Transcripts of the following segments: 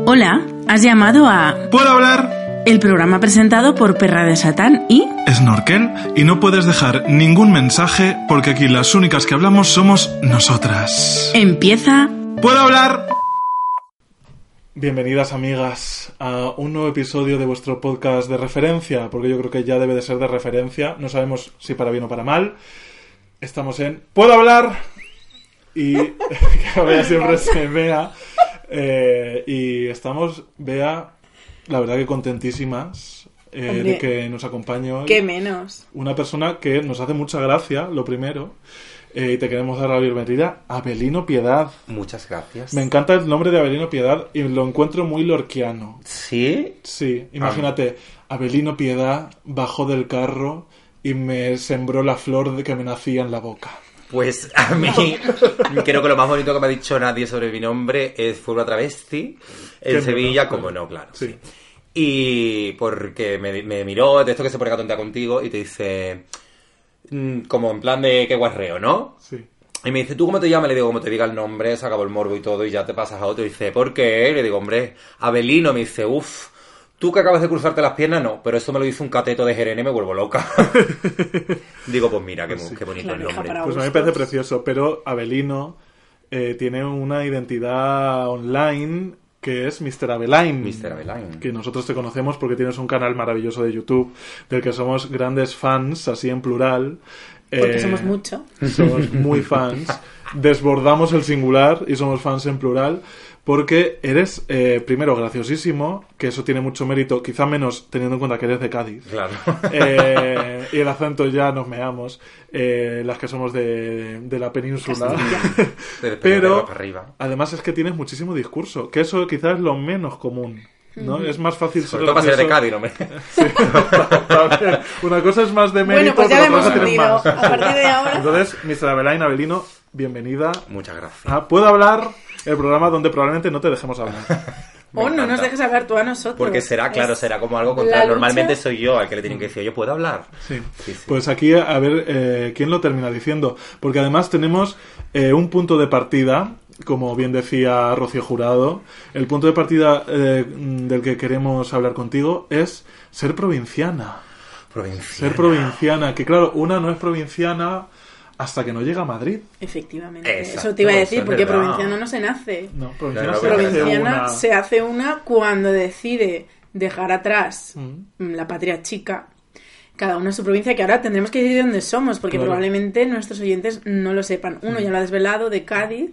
Hola, has llamado a... ¿Puedo hablar? El programa presentado por Perra de Satán y... Snorkel, y no puedes dejar ningún mensaje porque aquí las únicas que hablamos somos nosotras. Empieza... ¿Puedo hablar? Bienvenidas, amigas, a un nuevo episodio de vuestro podcast de referencia, porque yo creo que ya debe de ser de referencia, no sabemos si para bien o para mal. Estamos en ¿Puedo hablar? Y que Bea siempre se vea. Y estamos, Bea, la verdad que contentísimas de que nos acompañe hoy. ¿Qué menos? Una persona que nos hace mucha gracia, lo primero. Y te queremos dar la bienvenida, Abelino Piedad. Muchas gracias. Me encanta el nombre de Abelino Piedad y lo encuentro muy lorquiano. ¿Sí? Sí, imagínate, Abelino Piedad bajó del carro y me sembró la flor de que me nacía en la boca. Pues a mí creo que lo más bonito que me ha dicho nadie sobre mi nombre fue una travesti en Sevilla, bueno, como no, claro. Sí. Y porque me miró, de esto que se pone a tontear contigo, y te dice, como en plan de qué guarreo, ¿no? Sí. Y me dice, ¿tú cómo te llamas? Le digo, como te diga el nombre, se acabó el morbo y todo, y ya te pasas a otro. Y dice, ¿por qué? Le digo, hombre, Abelino. Me dice, uff, tú que acabas de cruzarte las piernas, no, pero eso me lo hizo un cateto de Jerene y me vuelvo loca. Digo, pues mira, qué bonito el nombre. Pues a mí me parece precioso, pero Abelino tiene una identidad online que es Mr. Abelain. Mr. Abelain. Que nosotros te conocemos porque tienes un canal maravilloso de YouTube del que somos grandes fans, así en plural. Porque somos mucho. Somos muy fans. Desbordamos el singular y somos fans en plural. Porque eres, primero, graciosísimo, que eso tiene mucho mérito, quizá menos teniendo en cuenta que eres de Cádiz. Claro. Y el acento ya nos meamos, las que somos de la península. Pero, además es que tienes muchísimo discurso, que eso quizás es lo menos común, ¿no? Es más fácil sobre todo para ser de Cádiz, ¿no? Sí, una cosa es más de mérito, bueno, pues ya pero lo hemos otra cosa tienes más. A partir de ahora. Entonces, Mr. Abelain, Abelino, bienvenida. Muchas gracias. ¿Puedo hablar? El programa donde probablemente no te dejemos hablar. O no nos dejes hablar tú a nosotros. Porque será, claro, será como algo contra... Normalmente soy yo al que le tienen que decir, yo puedo hablar. Sí. Pues aquí a ver quién lo termina diciendo. Porque además tenemos un punto de partida, como bien decía Rocío Jurado. El punto de partida del que queremos hablar contigo es ser provinciana. Ser provinciana, que claro, una no es provinciana hasta que no llega a Madrid. Efectivamente. Exacto, eso te iba a decir, porque verdad. provinciana no se nace. No, provinciana, provinciana se hace una cuando decide dejar atrás la patria chica, cada uno en su provincia, que ahora tendremos que decir dónde somos, porque probablemente nuestros oyentes no lo sepan. Uno ya lo ha desvelado, de Cádiz,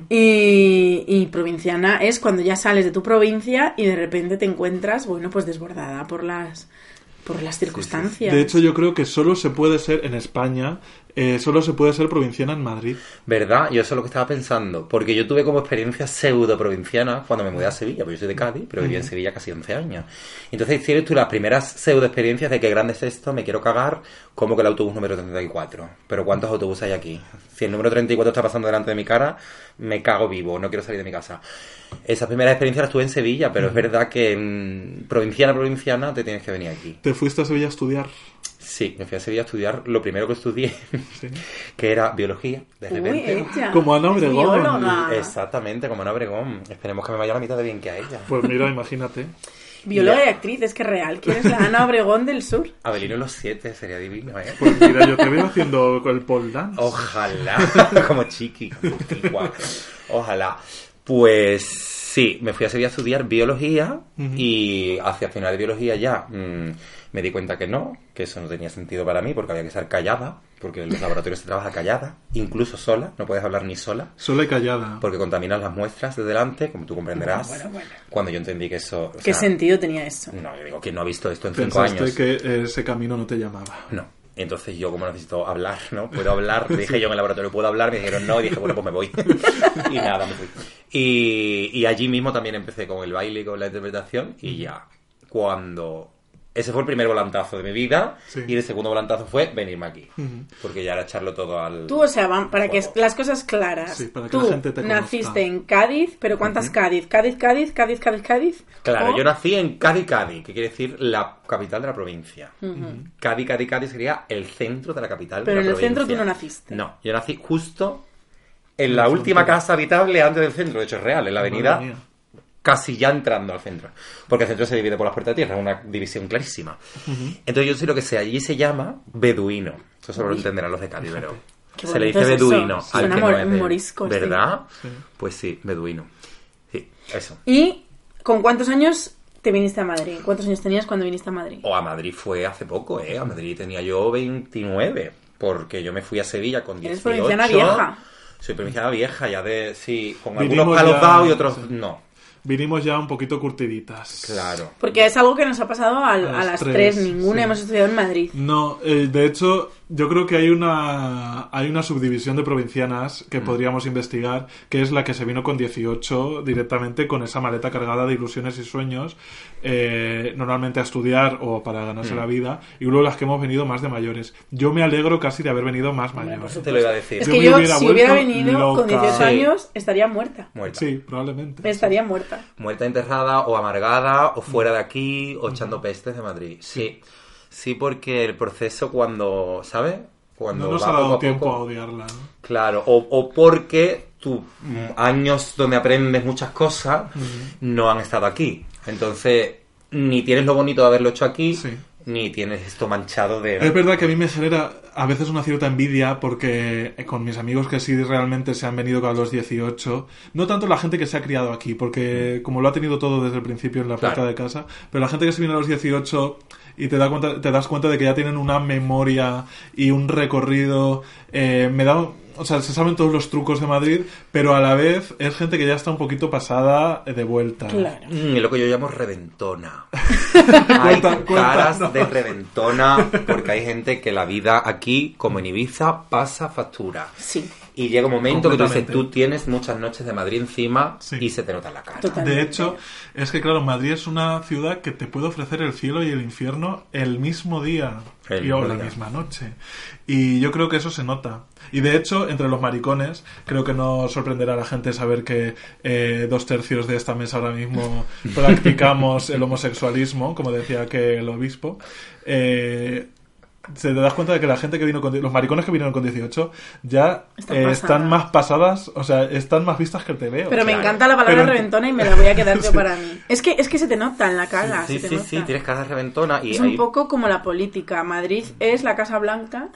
y provinciana es cuando ya sales de tu provincia y de repente te encuentras, bueno, pues desbordada por las circunstancias. De hecho, yo creo que solo se puede ser en España, solo se puede ser provinciana en Madrid. ¿Verdad? Yo eso es lo que estaba pensando. Porque yo tuve como experiencia pseudo-provinciana cuando me mudé a Sevilla, porque yo soy de Cádiz, pero viví en Sevilla casi 11 años. Entonces tienes tú las primeras pseudo-experiencias de qué grande es esto, me quiero cagar, como que el autobús número 34. Pero ¿cuántos autobuses hay aquí? Si el número 34 está pasando delante de mi cara, me cago vivo, no quiero salir de mi casa. Esas primeras experiencias las tuve en Sevilla, pero es verdad que provinciana te tienes que venir aquí. ¿Te fuiste a Sevilla a estudiar? Sí, me fui a Sevilla a estudiar lo primero que estudié, que era biología, de repente. Como Ana Obregón. Bióloga. Exactamente, como Ana Obregón. Esperemos que me vaya la mitad de bien que a ella. Pues mira, imagínate. Bióloga y actriz, es que es real. ¿Quién es la Ana Obregón del sur? Abelino en los 7, sería divino, ¿eh? Pues mira, yo te veo haciendo el pole dance. Ojalá, como chiqui, como tigua. Ojalá. Pues sí, me fui a Sevilla a estudiar biología y hacia final de biología ya me di cuenta que eso no tenía sentido para mí porque había que estar callada, porque en los laboratorios se trabaja callada, incluso sola, no puedes hablar ni sola. Sola y callada. Porque contaminas las muestras de delante, como tú comprenderás. Bueno. Cuando yo entendí que eso... ¿Qué sentido tenía eso? No, yo digo, ¿quién no ha visto esto en 5 años? Pensaste que ese camino no te llamaba. No. Entonces yo, como necesito hablar, ¿no? ¿Puedo hablar? Dije yo en el laboratorio, ¿puedo hablar? Me dijeron no, y dije, bueno, pues me voy. Y nada, me fui. Y allí mismo también empecé con el baile y con la interpretación, y ya, cuando... Ese fue el primer volantazo de mi vida, y el segundo volantazo fue venirme aquí, porque ya era echarlo todo al... Tú, o sea, para que las cosas claras, para que tú la gente te conozca. Naciste en Cádiz, pero ¿cuántas Cádiz? ¿Cádiz? Claro, yo nací en Cádiz, que quiere decir la capital de la provincia. Cádiz sería el centro de la capital de la provincia. Pero en el centro tú no naciste. No, yo nací justo en la última casa habitable antes del centro, de hecho es real, en la avenida casi ya entrando al centro. Porque el centro se divide por las puertas de tierra, es una división clarísima. Entonces yo sé lo que sé, allí se llama beduino. Eso solo lo entenderán los de Cádiz, pero se le dice beduino eso. al Suena que no es morisco, ¿verdad? Sí. Pues sí, beduino. Sí, eso. ¿Y con cuántos años te viniste a Madrid? ¿Cuántos años tenías cuando viniste a Madrid? O a Madrid fue hace poco, ¿eh? A Madrid tenía yo 29, porque yo me fui a Sevilla con 18. Eres provinciana vieja. Soy provinciana vieja, ya de... Sí, con Vinimos algunos palos ya- dados y otros sí. no. Vinimos ya un poquito curtiditas. Claro. Porque es algo que nos ha pasado a las tres. Ninguna sí. hemos estudiado en Madrid. No, de hecho, yo creo que hay una subdivisión de provincianas que podríamos investigar, que es la que se vino con 18 directamente con esa maleta cargada de ilusiones y sueños, normalmente a estudiar o para ganarse la vida, y luego las que hemos venido más de mayores. Yo me alegro casi de haber venido más mayores. Te lo iba a decir. Es Yo que me yo, hubiera si hubiera vuelto venido con loca. 18 Sí. años, estaría muerta. Muerta. Sí, probablemente. Estaría muerta. Muerta enterrada o amargada o fuera de aquí o echando pestes de Madrid. Sí. Sí, porque el proceso cuando, ¿sabes? Cuando No nos va ha dado poco a tiempo poco. a odiarla, ¿no? Claro, o porque tus años donde aprendes muchas cosas no han estado aquí. Entonces, ni tienes lo bonito de haberlo hecho aquí, Sí. ni tienes esto manchado de... Es verdad que a mí me genera a veces una cierta envidia porque con mis amigos que sí realmente se han venido a los 18, no tanto la gente que se ha criado aquí, porque como lo ha tenido todo desde el principio en la puerta Claro. de casa, pero la gente que se viene a los 18 y te das cuenta de que ya tienen una memoria y un recorrido, o sea, se saben todos los trucos de Madrid, pero a la vez es gente que ya está un poquito pasada de vuelta. Claro. lo que yo llamo reventona. Hay caras Cuéntanos. de reventona porque hay gente que la vida aquí, como en Ibiza, pasa factura. Sí. Y llega un momento que tú dices, Completamente. tú tienes muchas noches de Madrid encima Sí. y se te nota en la cara. Totalmente. De hecho, es que claro, Madrid es una ciudad que te puede ofrecer el cielo y el infierno el mismo día El o mismo la día. misma noche. Y yo creo que eso se nota. Y de hecho, entre los maricones, creo que no sorprenderá a la gente saber que 2/3 de esta mesa ahora mismo practicamos el homosexualismo, como decía que el obispo. Se te das cuenta de que la gente que vino con... Los maricones que vinieron con 18 ya Están están pasadas. más pasadas, o sea, están más vistas que el TVO. Pero me Claro. encanta la palabra Pero- reventona y me la voy a quedar yo para mí. Es que se te nota en la cara. Sí, se te sí, nota. sí, tienes cara de reventona y Es ahí... un poco como la política. Madrid es la Casa Blanca.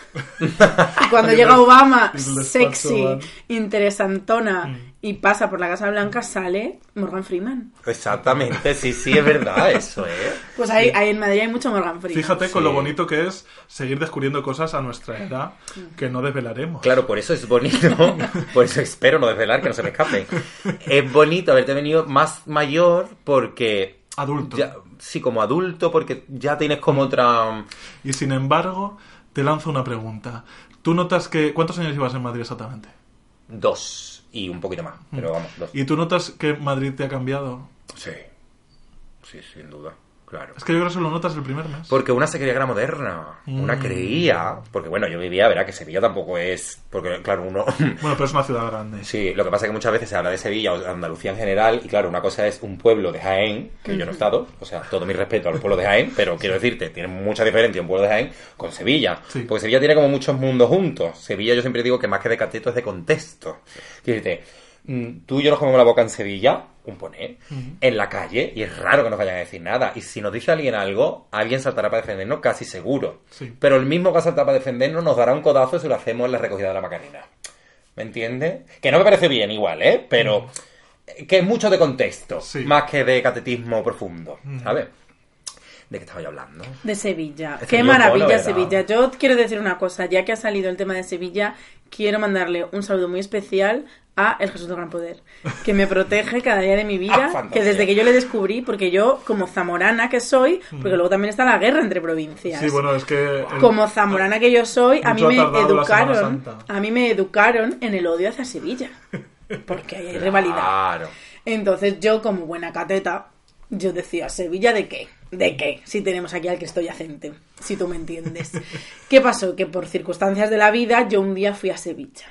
Y cuando llega Obama, Y el despacho sexy, van. interesantona, y pasa por la Casa Blanca, sale Morgan Freeman. Exactamente, sí, sí, es verdad eso, ¿eh? Pues ahí en Madrid hay mucho Morgan Freeman. Fíjate con Sí. lo bonito que es seguir descubriendo cosas a nuestra edad que no desvelaremos. Claro, por eso es bonito, por eso espero no desvelar, que no se me escape. Es bonito haberte venido más mayor porque... Adulto. Sí, como adulto, porque ya tienes como otra... Y sin embargo, te lanzo una pregunta. ¿Tú notas que... ¿Cuántos años llevas en Madrid exactamente? 2 y un poquito más, pero vamos, 2. ¿Y tú notas que Madrid te ha cambiado? Sí, sí, sin duda, claro. Es que yo creo que eso lo notas el primer mes. Porque una se creía que era moderna, una creía, porque bueno, yo vivía, verá que Sevilla tampoco es, porque claro, uno... Bueno, pero es una ciudad grande. Sí, lo que pasa es que muchas veces se habla de Sevilla o de Andalucía en general, y claro, una cosa es un pueblo de Jaén, que yo no he estado, o sea, todo mi respeto a los pueblos de Jaén, pero quiero decirte, tiene mucha diferencia un pueblo de Jaén con Sevilla, Sí. porque Sevilla tiene como muchos mundos juntos. Sevilla yo siempre digo que más que de cateto es de contexto. Quiero decirte, tú y yo nos comemos la boca en Sevilla, un poner, en la calle, y es raro que nos vayan a decir nada. Y si nos dice alguien algo, alguien saltará para defendernos, casi seguro. Sí. Pero el mismo que va a saltar para defendernos nos dará un codazo si lo hacemos en la recogida de la Macarena. ¿Me entiendes? Que no me parece bien igual, ¿eh? Pero que es mucho de contexto, Sí. más que de catetismo profundo, ¿sabes? ¿De qué estaba yo hablando? De Sevilla. Es Qué que yo, maravilla bueno, Sevilla. Yo quiero decir una cosa, ya que ha salido el tema de Sevilla, quiero mandarle un saludo muy especial a el Jesús del Gran Poder, que me protege cada día de mi vida, Fantasía. que desde que yo le descubrí, porque yo, como zamorana que soy, porque luego también está la guerra entre provincias. Sí, bueno, es que... Como zamorana que yo soy, a mí Mucho me ha tardado la Semana educaron, Santa. a mí me educaron en el odio hacia Sevilla, porque ahí hay rivalidad. Claro. Entonces yo, como buena cateta, yo decía, ¿Sevilla de qué? ¿De qué? Si tenemos aquí al Cristo yacente, si tú me entiendes. ¿Qué pasó? Que por circunstancias de la vida, yo un día fui a Sevilla.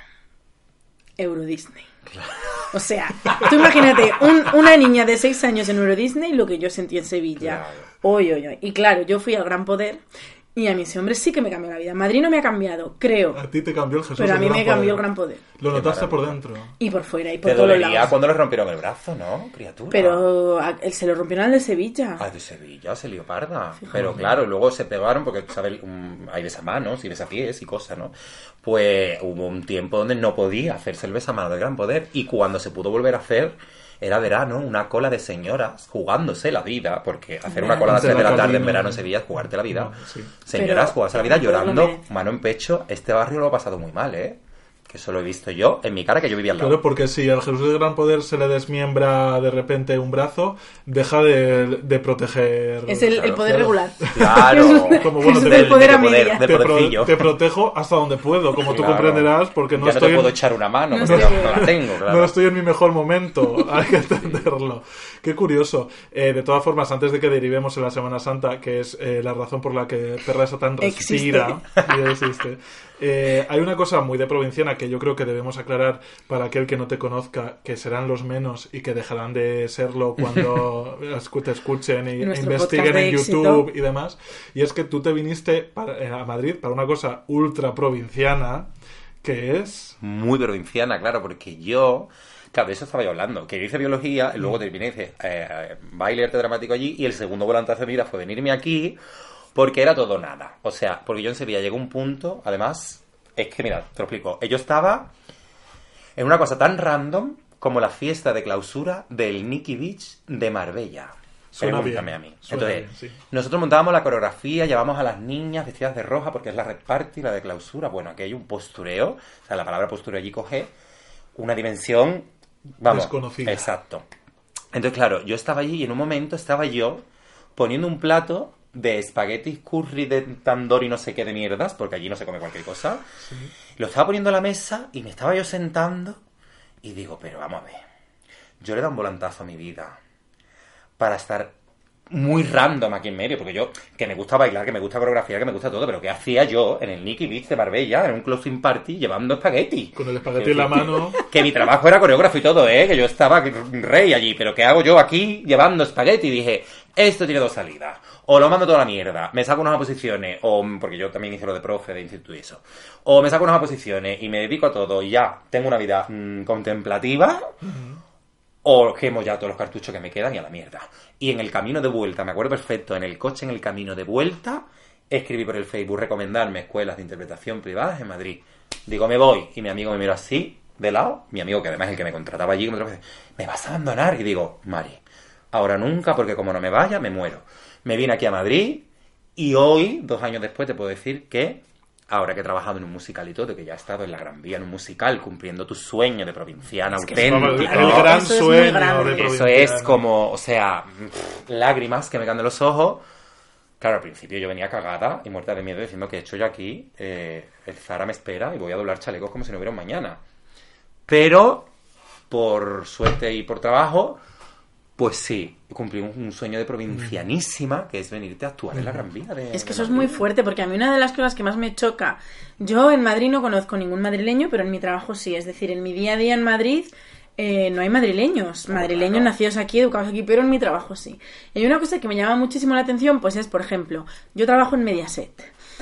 Euro Disney. O sea, tú imagínate, una niña de 6 años en Euro Disney, lo que yo sentí en Sevilla. Claro. Oy, oy, oy. Y claro, yo fui al Gran Poder Y a mí ese hombre sí que me cambió la vida. Madrid no me ha cambiado, creo. A ti te cambió el Jesús. Pero a mí me cambió el poder. Gran Poder. Lo notaste por dentro. Y por fuera, y por Te todos los dolería lados. cuando le rompieron el brazo, ¿no, criatura? Pero él se lo rompieron al de Sevilla. Ah, de Sevilla, se lió parda. Pero claro, luego se pegaron porque, ¿sabes? Hay besamanos y besapiés y cosas, ¿no? Pues hubo un tiempo donde no podía hacerse el besamano del Gran Poder. Y cuando se pudo volver a hacer, era verano, una cola de señoras jugándose la vida. Porque hacer una cola a las 3 de la tarde en verano en Sevilla es jugarte la vida. No, sí. Señoras, Pero jugarse la vida lo llorando, merece. mano en pecho. Este barrio lo ha pasado muy mal, ¿eh? Que eso lo he visto yo en mi cara, que yo vivía al lado. Claro, porque si al Jesús del Gran Poder se le desmiembra de repente un brazo, deja de proteger. Es el Claro, poder claro. regular. Claro. Como bueno, Es te- del poder a de poder, media. de podercillo. te protejo hasta donde puedo, como tú Claro. comprenderás, porque no Ya no estoy te puedo en, echar una mano, No porque estoy- no la tengo, claro. no estoy en mi mejor momento. Hay que entenderlo. Qué curioso. De todas formas, antes de que derivemos en la Semana Santa, que es la razón por la que Perra de Satán respira y existe, hay una cosa muy de provinciana que yo creo que debemos aclarar para aquel que no te conozca, que serán los menos y que dejarán de serlo cuando te escuchen y Nuestro investiguen podcast de en éxito. YouTube y demás. Y es que tú te viniste a Madrid para una cosa ultra provinciana, que es... Muy provinciana, claro, porque yo... Claro, de eso estaba yo hablando. Que yo hice biología, y luego terminé, hice baile, arte dramático allí, y el segundo volantazo de mi vida fue venirme aquí, porque era todo nada. O sea, porque yo en Sevilla llegó un punto, además, es que, mira, te lo explico. Yo estaba en una cosa tan random como la fiesta de clausura del Nikki Beach de Marbella. Suena Pregúntame bien, a mí. suena Entonces, bien, sí. nosotros montábamos la coreografía, llevamos a las niñas vestidas de roja porque es la red party, la de clausura. Bueno, aquí hay un postureo. O sea, la palabra postureo allí coge una dimensión, vamos, Desconocida. Exacto. Entonces, claro, yo estaba allí y en un momento estaba yo poniendo un plato de espaguetis curry de tandoori no sé qué de mierdas, porque allí no se come cualquier cosa. Lo estaba poniendo a la mesa y me estaba yo sentando y digo, pero vamos a ver, yo le he dado un volantazo a mi vida para estar muy random aquí en medio, porque yo, que me gusta bailar, que me gusta coreografía, que me gusta todo, pero ¿qué hacía yo en el Nikki Beach de Marbella, en un closing party, llevando espagueti? Con el espagueti en la mano. Que mi trabajo era coreógrafo y todo, que yo estaba rey allí, pero ¿qué hago yo aquí llevando espagueti? Y dije, esto tiene dos salidas. O lo mando toda la mierda, me saco unas oposiciones, o porque yo también hice lo de profe de instituto y eso. O me saco unas oposiciones y me dedico a todo y ya tengo una vida contemplativa. O quemo ya todos los cartuchos que me quedan y a la mierda. Y en el camino de vuelta, me acuerdo perfecto, en el coche, en el camino de vuelta, escribí por el Facebook recomendarme escuelas de interpretación privadas en Madrid. Digo, me voy. Y mi amigo me miró así, de lado. Mi amigo, que además es el que me contrataba allí, me vas a abandonar. Y digo, Mari, ahora nunca, porque como no me vaya, me muero. Me vine aquí a Madrid y hoy, 2 años después, te puedo decir que ahora que he trabajado en un musical y todo, que ya he estado en la Gran Vía en un musical cumpliendo tu sueño de provinciana auténtico. El gran Eso es muy sueño grande. de Eso provinciana. es como, o sea, lágrimas que me caen de los ojos. Claro, al principio yo venía cagada y muerta de miedo diciendo que he hecho yo aquí, el Zara me espera y voy a doblar chalecos como si no hubiera un mañana. Pero, por suerte y por trabajo, pues sí, cumplí un sueño de provincianísima, que es venirte a actuar en la Gran Vía. Es que eso es muy fuerte, porque a mí una de las cosas que más me choca, yo en Madrid no conozco ningún madrileño, pero en mi trabajo sí, es decir, en mi día a día en Madrid no hay madrileños, madrileños nacidos aquí, educados aquí, pero en mi trabajo sí. Y hay una cosa que me llama muchísimo la atención, pues es, por ejemplo, yo trabajo en Mediaset.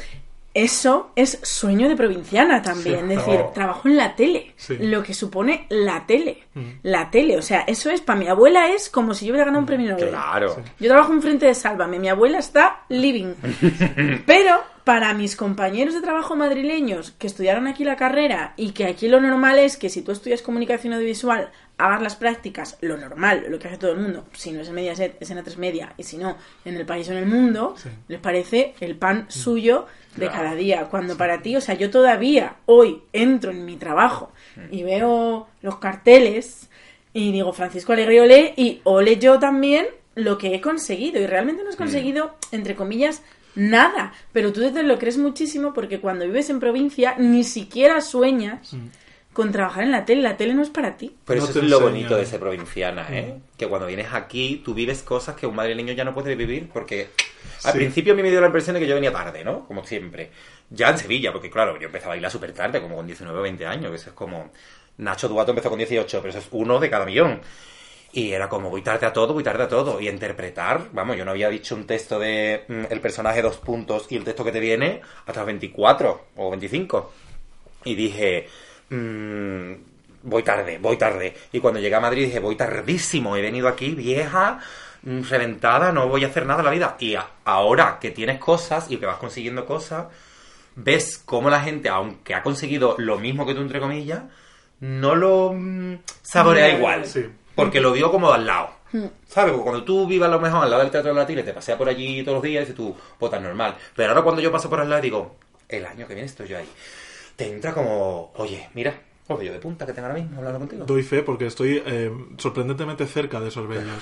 Eso es sueño de provinciana también, Sí. es decir, Oh. trabajo en la tele, Sí. lo que supone la tele. La tele, o sea, eso es, para mi abuela es como si yo hubiera ganado un premio Nobel. Claro. Yo trabajo enfrente de Sálvame, mi abuela está living. Pero para mis compañeros de trabajo madrileños que estudiaron aquí la carrera y que aquí lo normal es que si tú estudias comunicación audiovisual hagas las prácticas, lo normal, lo que hace todo el mundo, si no es en Mediaset, es en A3 Media, y si no, en El País o en El Mundo, Sí. les parece el pan suyo de Claro. cada día. Cuando para ti, o sea, yo todavía hoy entro en mi trabajo y veo los carteles y digo Francisco Alegre ole, y ole yo también lo que he conseguido, y realmente no has conseguido, entre comillas, nada, pero tú te lo crees muchísimo porque cuando vives en provincia ni siquiera sueñas con trabajar en la tele no es para ti. Pero No eso te es lo enseñan. bonito de ser provinciana, que cuando vienes aquí tú vives cosas que un madrileño ya no puede vivir porque al Sí. principio a mí me dio la impresión de que yo venía tarde, ¿no? Como siempre. Ya en Sevilla, porque claro, yo empecé a bailar súper tarde, como con 19 o 20 años, que eso es como... Nacho Duato empezó con 18, pero eso es uno de cada millón. Y era como, voy tarde a todo. Y interpretar, vamos, yo no había dicho un texto de el personaje 2 puntos y el texto que te viene hasta las 24 o 25. Y dije, voy tarde. Y cuando llegué a Madrid dije, voy tardísimo, he venido aquí vieja, reventada, no voy a hacer nada en la vida. Y ahora que tienes cosas y que vas consiguiendo cosas, ves cómo la gente, aunque ha conseguido lo mismo que tú, entre comillas, no lo saborea igual. Sí. Porque lo vio como al lado. ¿Sabes? Porque cuando tú vivas a lo mejor al lado del Teatro de la Tile, te paseas por allí todos los días y dices tú, pues tan normal. Pero ahora cuando yo paso por al lado digo, el año que viene estoy yo ahí. Te entra como, oye, mira, los vellos de punta que tengo ahora mismo hablando contigo. Doy fe porque estoy sorprendentemente cerca de esos vellos.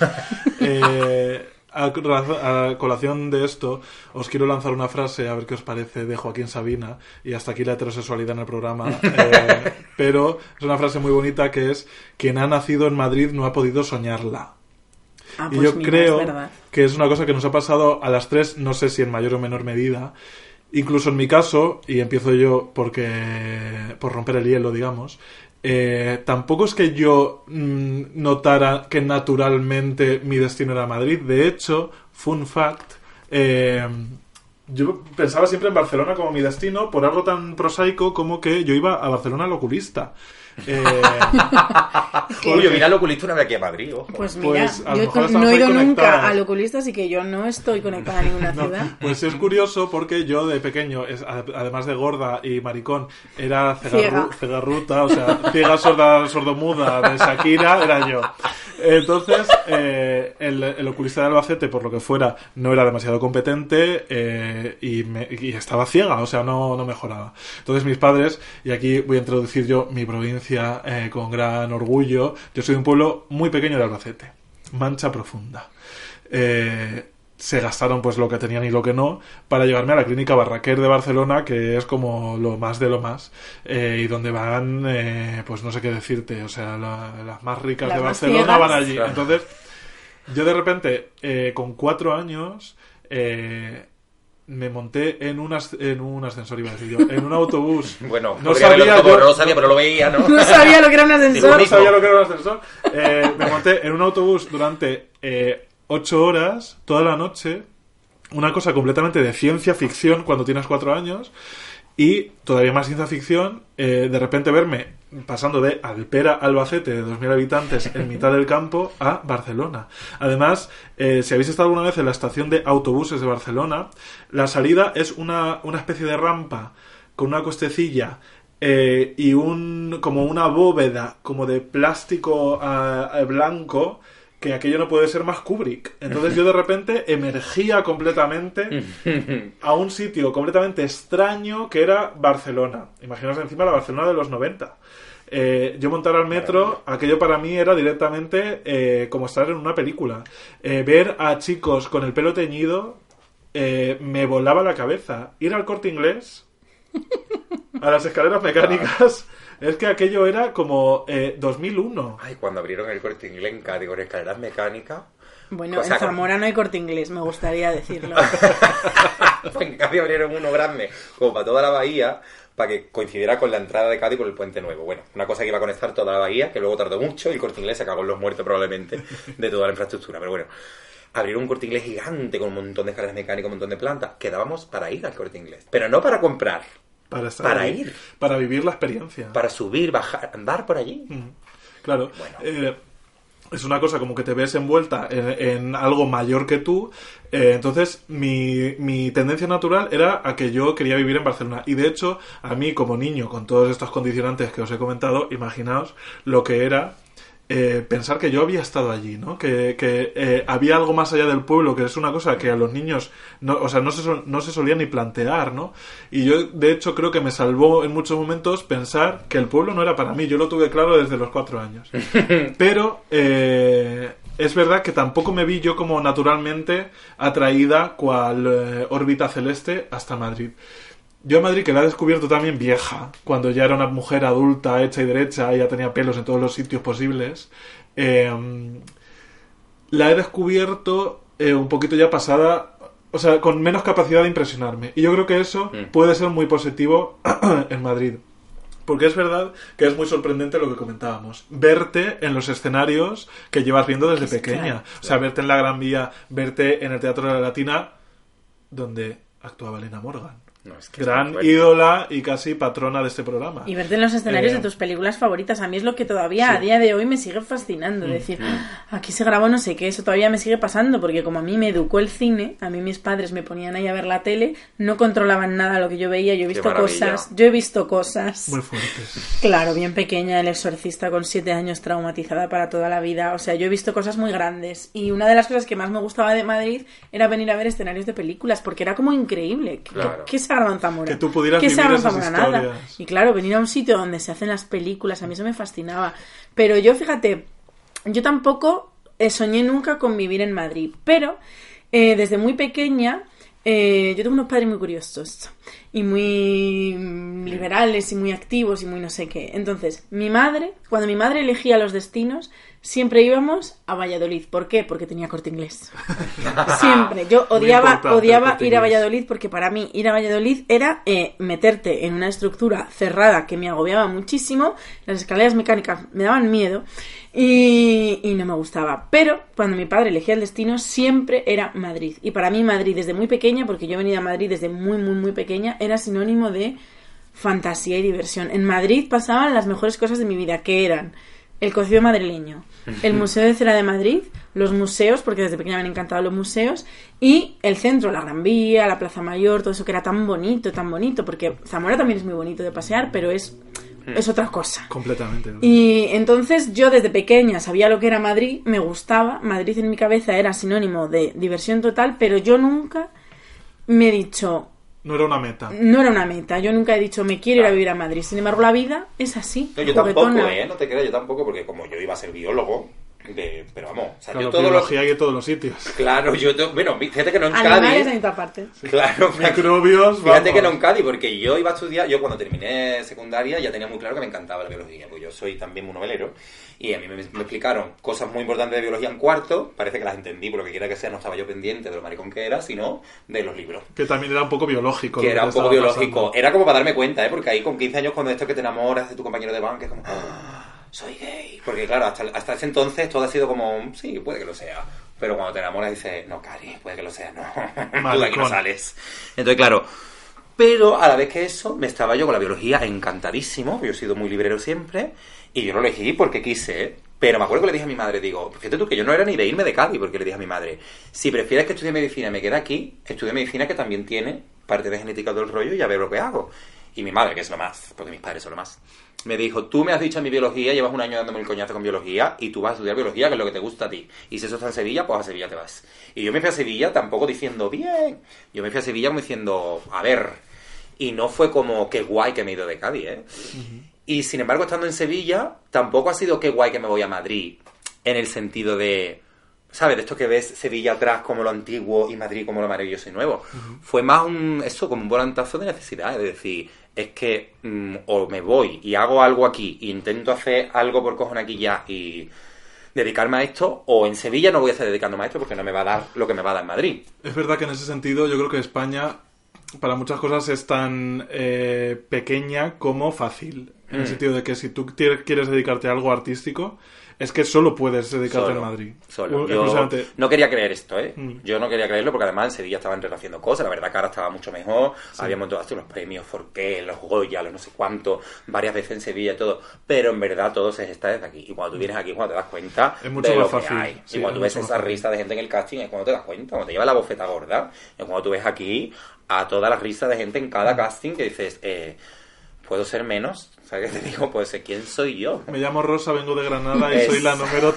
A colación de esto, os quiero lanzar una frase, a ver qué os parece, de Joaquín Sabina, y hasta aquí la heterosexualidad en el programa, pero es una frase muy bonita que es: quien ha nacido en Madrid no ha podido soñarla. Pues y yo mira, creo es verdad. que es una cosa que nos ha pasado a las tres, no sé si en mayor o menor medida. Incluso en mi caso, y empiezo yo por romper el hielo, digamos, tampoco es que yo notara que naturalmente mi destino era Madrid. De hecho, fun fact, yo pensaba siempre en Barcelona como mi destino por algo tan prosaico como que yo iba a Barcelona al oculista. Uy, mira al oculista una vez aquí a Madrid, ojo. Pues mira, Pues, a lo mejor yo estamos no he ahí ido nunca conectadas. al oculista, así que yo no estoy conectada a ninguna ciudad. Pues es curioso porque yo de pequeño, además de gorda y maricón, era cegarruta, o sea, ciega, sorda, sordomuda de Shakira, era yo. Entonces, el oculista de Albacete, por lo que fuera, no era demasiado competente y estaba ciega, o sea, no mejoraba. Entonces mis padres, y aquí voy a introducir yo mi provincia con gran orgullo, yo soy de un pueblo muy pequeño de Albacete, Mancha Profunda. Se gastaron pues lo que tenían y lo que no para llevarme a la clínica Barraquer de Barcelona, que es como lo más de lo más, y donde van pues no sé qué decirte, o sea, las más ricas Las de más Barcelona ciegas. van allí. Claro. Entonces yo de repente con 4 años me monté en un ascensor, iba a decir yo, en un autobús. Bueno, no podría haberlo sabía visto, yo, no lo sabía, pero lo veía, ¿no? No sabía lo que era un no ascensor. sabía lo que era un ascensor. Me monté en un autobús durante 8 horas, toda la noche, una cosa completamente de ciencia ficción cuando tienes 4 años, y todavía más ciencia ficción, de repente verme pasando de Alpera, Albacete, de 2.000 habitantes en mitad del campo, a Barcelona. Además, si habéis estado alguna vez en la estación de autobuses de Barcelona, la salida es una especie de rampa con una cuestecilla y como una bóveda como de plástico blanco, que aquello no puede ser más Kubrick. Entonces yo de repente emergía completamente a un sitio completamente extraño que era Barcelona. Imaginaos encima la Barcelona de los 90. Yo montar al metro, aquello para mí era directamente como estar en una película. Ver a chicos con el pelo teñido me volaba la cabeza. Ir al Corte Inglés, a las escaleras mecánicas, es que aquello era como 2001. Ay, cuando abrieron el Corte Inglés en Cádiz con escaleras mecánicas. Bueno, O sea, en Zamora no hay Corte Inglés, me gustaría decirlo. En Cádiz abrieron uno grande, como para toda la bahía, para que coincidiera con la entrada de Cádiz por el Puente Nuevo. Bueno, una cosa que iba a conectar toda la bahía, que luego tardó mucho, y el Corte Inglés se cagó en los muertos probablemente de toda la infraestructura. Pero bueno, abrieron un Corte Inglés gigante con un montón de escaleras mecánicas, un montón de plantas. Quedábamos para ir al Corte Inglés, pero no para comprar, para ahí, ir, para vivir la experiencia. para subir, bajar, andar por allí. Claro. Bueno. Es una cosa como que te ves envuelta en algo mayor que tú. Entonces mi tendencia natural era a que yo quería vivir en Barcelona. Y de hecho, a mí como niño, con todos estos condicionantes que os he comentado, imaginaos lo que era pensar que yo había estado allí, ¿no? Que había algo más allá del pueblo, que es una cosa que a los niños no se solía ni plantear, ¿no? Y yo, de hecho, creo que me salvó en muchos momentos pensar que el pueblo no era para mí. Yo lo tuve claro desde los 4 años. Pero es verdad que tampoco me vi yo como naturalmente atraída cual órbita celeste hasta Madrid. Yo a Madrid, que la he descubierto también vieja, cuando ya era una mujer adulta, hecha y derecha, y ya tenía pelos en todos los sitios posibles, la he descubierto un poquito ya pasada, o sea, con menos capacidad de impresionarme. Y yo creo que eso puede ser muy positivo en Madrid. Porque es verdad que es muy sorprendente lo que comentábamos. Verte en los escenarios que llevas viendo desde pequeña. Claro. O sea, verte en la Gran Vía, verte en el Teatro de la Latina, donde actuaba Lena Morgan. No, es que Gran está fuerte. ídola y casi patrona de este programa. Y verte en los escenarios Eh, de tus películas favoritas. A mí es lo que todavía sí. a día de hoy me sigue fascinando. Decir, aquí se grabó no sé qué, eso todavía me sigue pasando. Porque como a mí me educó el cine, a mí mis padres me ponían ahí a ver la tele, no controlaban nada lo que yo veía. Yo he visto maravilla. cosas. Muy fuertes. Claro, bien pequeña, El Exorcista con 7 años, traumatizada para toda la vida. O sea, yo he visto cosas muy grandes. Y una de las cosas que más me gustaba de Madrid era venir a ver escenarios de películas, porque era como increíble. Claro. ¿Qué se graba en Zamora? Que tú pudieras ¿Qué se vivir graba en esas Zamora? Nada. historias. Y claro, venir a un sitio donde se hacen las películas, a mí eso me fascinaba. Pero yo, fíjate, yo tampoco soñé nunca con vivir en Madrid. Pero desde muy pequeña... yo tengo unos padres muy curiosos y muy liberales y muy activos y muy no sé qué. Entonces, cuando mi madre elegía los destinos, siempre íbamos a Valladolid. ¿Por qué? Porque tenía Corte Inglés. Siempre. Yo Muy odiaba importante el Corte ir a Inglés. Valladolid porque para mí ir a Valladolid era meterte en una estructura cerrada que me agobiaba muchísimo. Las escaleras mecánicas me daban miedo y no me gustaba. Pero cuando mi padre elegía el destino siempre era Madrid. Y para mí Madrid desde muy pequeña, porque yo he venido a Madrid desde muy, muy, muy pequeña, era sinónimo de fantasía y diversión. En Madrid pasaban las mejores cosas de mi vida, que eran el cocido madrileño, el Museo de Cera de Madrid, los museos, porque desde pequeña me han encantado los museos, y el centro, la Gran Vía, la Plaza Mayor, todo eso que era tan bonito, porque Zamora también es muy bonito de pasear, pero es otra cosa. Completamente. Y entonces yo desde pequeña sabía lo que era Madrid, me gustaba, Madrid en mi cabeza era sinónimo de diversión total, pero yo nunca me he dicho... No era una meta. No era una meta, yo nunca he dicho me quiero ir a vivir a Madrid. Sin embargo, la vida es así. No, yo juguetona. tampoco, no te creas, yo tampoco, porque como yo iba a ser biólogo, pero vamos, o sea, Claro, yo todo lo... biología hay en todos los sitios. Claro, bueno, fíjate que no en Animales Cádiz... en toda parte. Claro, Microbios, fíjate vamos. que no en Cádiz, porque yo iba a estudiar, yo cuando terminé secundaria ya tenía muy claro que me encantaba la biología, pues yo soy también muy novelero, y a mí me explicaron cosas muy importantes de biología en cuarto, parece que las entendí, por lo que quiera que sea, no estaba yo pendiente de lo maricón que era, sino de los libros. Que también era un poco biológico. Que lo era un te poco estaba biológico. pasando. Era como para darme cuenta, porque ahí con 15 años cuando esto que te enamoras de tu compañero de banca es como... soy gay. Porque claro, hasta ese entonces todo ha sido como, sí, puede que lo sea. Pero cuando te enamoras dices, no, Cari, puede que lo sea, no. Tú de aquí no sales. Entonces, claro, pero a la vez que eso, me estaba yo con la biología encantadísimo. Yo he sido muy librero siempre. Y yo lo elegí porque quise. Pero me acuerdo que le dije a mi madre, digo, fíjate tú que yo no era ni de irme de Cádiz, porque le dije a mi madre, si prefieres que estudie medicina y me quede aquí, estudie medicina que también tiene parte de genética del rollo y ya veo lo que hago. Y mi madre, que es lo más, porque mis padres son lo más, me dijo, tú me has dicho en mi biología, llevas un año dándome el coñazo con biología y tú vas a estudiar biología, que es lo que te gusta a ti. Y si eso está en Sevilla, pues a Sevilla te vas. Y yo me fui a Sevilla tampoco diciendo, bien. Yo me fui a Sevilla como diciendo, a ver. Y no fue como, qué guay que me he ido de Cádiz, ¿eh? Y sin embargo, estando en Sevilla, tampoco ha sido qué guay que me voy a Madrid. En el sentido de, ¿sabes? De esto que ves Sevilla atrás como lo antiguo y Madrid como lo maravilloso y nuevo. Fue más como un volantazo de necesidad. Es decir, es que o me voy y hago algo aquí e intento hacer algo por cojones aquí ya y dedicarme a esto, o en Sevilla no voy a estar dedicándome a esto porque no me va a dar lo que me va a dar en Madrid. Es verdad que en ese sentido yo creo que España para muchas cosas es tan pequeña como fácil. En el sentido de que si tú quieres dedicarte a algo artístico, es que solo puedes dedicarte en Madrid. Solo. Yo Exclusivamente. no quería creer esto, ¿eh? Yo no quería creerlo porque además en Sevilla estaban rehaciendo cosas. La verdad que ahora estaba mucho mejor. Sí. Habíamos todos los premios Forqué, los Goya, los no sé cuánto, varias veces en Sevilla y todo. Pero en verdad todo se está desde aquí. Y cuando tú vienes aquí, cuando te das cuenta Es mucho de más lo que fácil. hay. Sí, y cuando tú es ves mucho esa más fácil. risa de gente en el casting, es cuando te das cuenta. Cuando te lleva la bofeta gorda, es cuando tú ves aquí a toda la risa de gente en cada casting que dices, ¿puedo ser menos? O sea, que te digo, pues, ¿quién soy yo? Me llamo Rosa, vengo de Granada y soy la número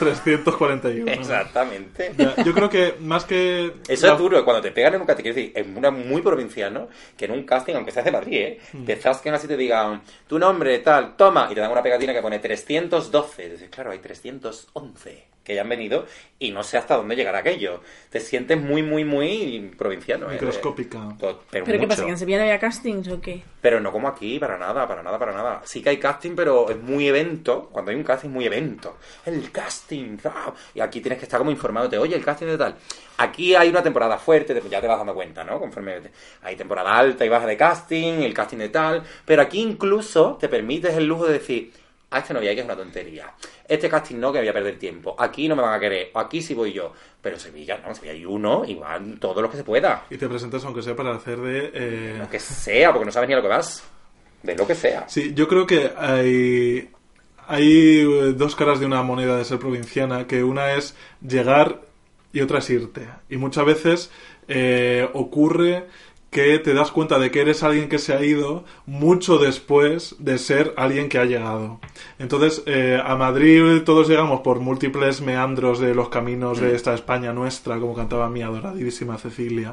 341. Exactamente. Ya, yo creo que más que... Eso es duro, cuando te pegan en un casting, quiero decir, es una muy provinciano, que en un casting, aunque seas de Madrid, te zasquen así, te digan, tu nombre, tal, toma, y te dan una pegatina que pone 312. Y dices, claro, hay 311 que ya han venido y no sé hasta dónde llegará aquello. Te sientes muy, muy, muy provinciano. Microscópica. ¿Pero qué pasa? ¿Que en Sevilla no había castings o qué? Pero no como aquí, para nada, para nada, para nada. Sí sí que hay casting, pero es muy evento. Cuando hay un casting, muy evento. El casting, ¡ah! Y aquí tienes que estar como informándote, oye, el casting de tal. Aquí hay una temporada fuerte, ya te vas dando cuenta, ¿no? Conforme hay temporada alta y baja de casting, el casting de tal. Pero aquí incluso te permites el lujo de decir, a este no voy a ir, que es una tontería. Este casting no, que voy a perder tiempo. Aquí no me van a querer, aquí sí voy yo. Pero Sevilla, no, Sevilla hay uno y van todos los que se pueda. Y te presentas aunque sea para hacer de... Lo que sea, porque no sabes ni a lo que vas. De lo que sea. Sí, yo creo que hay dos caras de una moneda de ser provinciana, que una es llegar y otra es irte. Y muchas veces ocurre que te das cuenta de que eres alguien que se ha ido mucho después de ser alguien que ha llegado. Entonces, a Madrid todos llegamos por múltiples meandros de los caminos de esta España nuestra, como cantaba mi adoradísima Cecilia.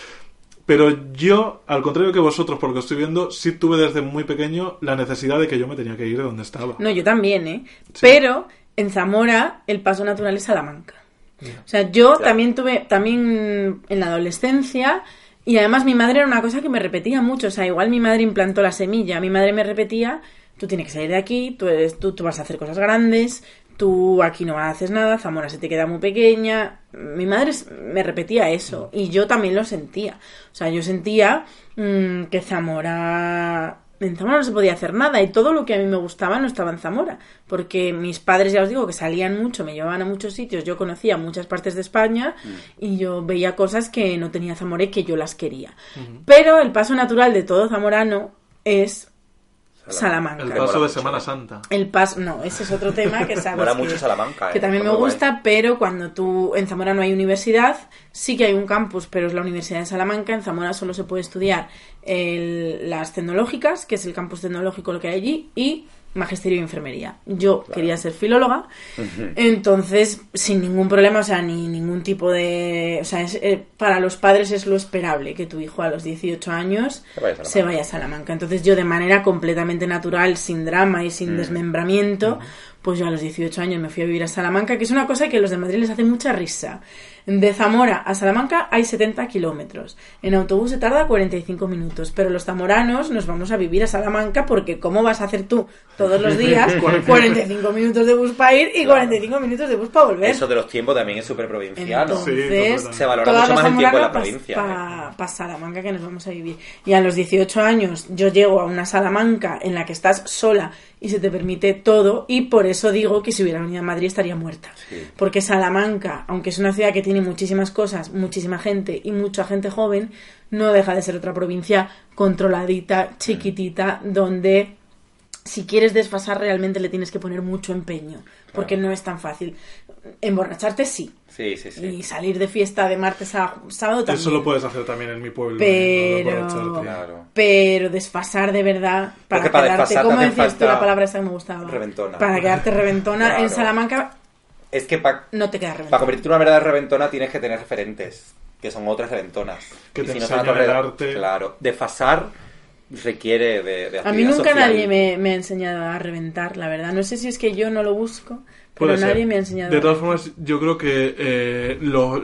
Pero yo, al contrario que vosotros, porque estoy viendo, sí tuve desde muy pequeño la necesidad de que yo me tenía que ir de donde estaba. No, yo también, ¿eh? Sí. Pero en Zamora el paso natural es Salamanca. O sea, yo también tuve, también en la adolescencia... Y además mi madre era una cosa que me repetía mucho. O sea, igual mi madre implantó la semilla. Mi madre me repetía, tú tienes que salir de aquí, tú vas a hacer cosas grandes, tú aquí no haces nada, Zamora se te queda muy pequeña. Mi madre me repetía eso. Y yo también lo sentía. O sea, yo sentía que Zamora... En Zamora no se podía hacer nada y todo lo que a mí me gustaba no estaba en Zamora, porque mis padres, ya os digo, que salían mucho, me llevaban a muchos sitios, yo conocía muchas partes de España y yo veía cosas que no tenía Zamora y que yo las quería. Pero el paso natural de todo zamorano es Salamanca. El paso de Semana Santa. El paso, no, ese es otro tema que sabes Mola mucho Salamanca, que también me gusta, pero cuando en Zamora no hay universidad, sí que hay un campus, pero es la Universidad de Salamanca. En Zamora solo se puede estudiar las tecnológicas, que es el campus tecnológico lo que hay allí, y magisterio y enfermería. Yo quería ser filóloga, entonces sin ningún problema, o sea, ni ningún tipo de... O sea, para los padres es lo esperable que tu hijo a los 18 años se vaya a Salamanca. Entonces yo de manera completamente natural, sin drama y sin desmembramiento, pues yo a los 18 años me fui a vivir a Salamanca, que es una cosa que a los de Madrid les hace mucha risa. De Zamora a Salamanca hay 70 kilómetros. En autobús se tarda 45 minutos. Pero los zamoranos nos vamos a vivir a Salamanca porque ¿cómo vas a hacer tú todos los días 45 minutos de bus para ir y 45 minutos de bus para volver? Eso de los tiempos también es súper provinciano. Entonces, Sí, se valora mucho más el tiempo en la provincia. Para Salamanca que nos vamos a vivir. Y a los 18 años yo llego a una Salamanca en la que estás sola y se te permite todo, y por eso digo que si hubiera venido a Madrid estaría muerta. Sí. Porque Salamanca, aunque es una ciudad que tiene muchísimas cosas, muchísima gente y mucha gente joven, no deja de ser otra provincia controladita, chiquitita, donde si quieres desfasar realmente le tienes que poner mucho empeño, porque no es tan fácil. Emborracharte sí. Sí. Y salir de fiesta de martes a sábado también. Eso lo puedes hacer también en mi pueblo. Pero desfasar de verdad para quedarte, ¿cómo decías tú la palabra esa que me gustaba? Reventona. Para quedarte reventona. Claro. En Salamanca es que no te quedas reventona. para convertirte en una verdadera reventona tienes que tener referentes, que son otras reventonas. Que Y te si no son enseñan otras el arte. Claro, desfasar requiere de A mí actividad nunca social. nadie me ha enseñado a reventar, la verdad. No sé si es que yo no lo busco, pero Puede nadie ser. me ha enseñado. De todas formas, yo creo que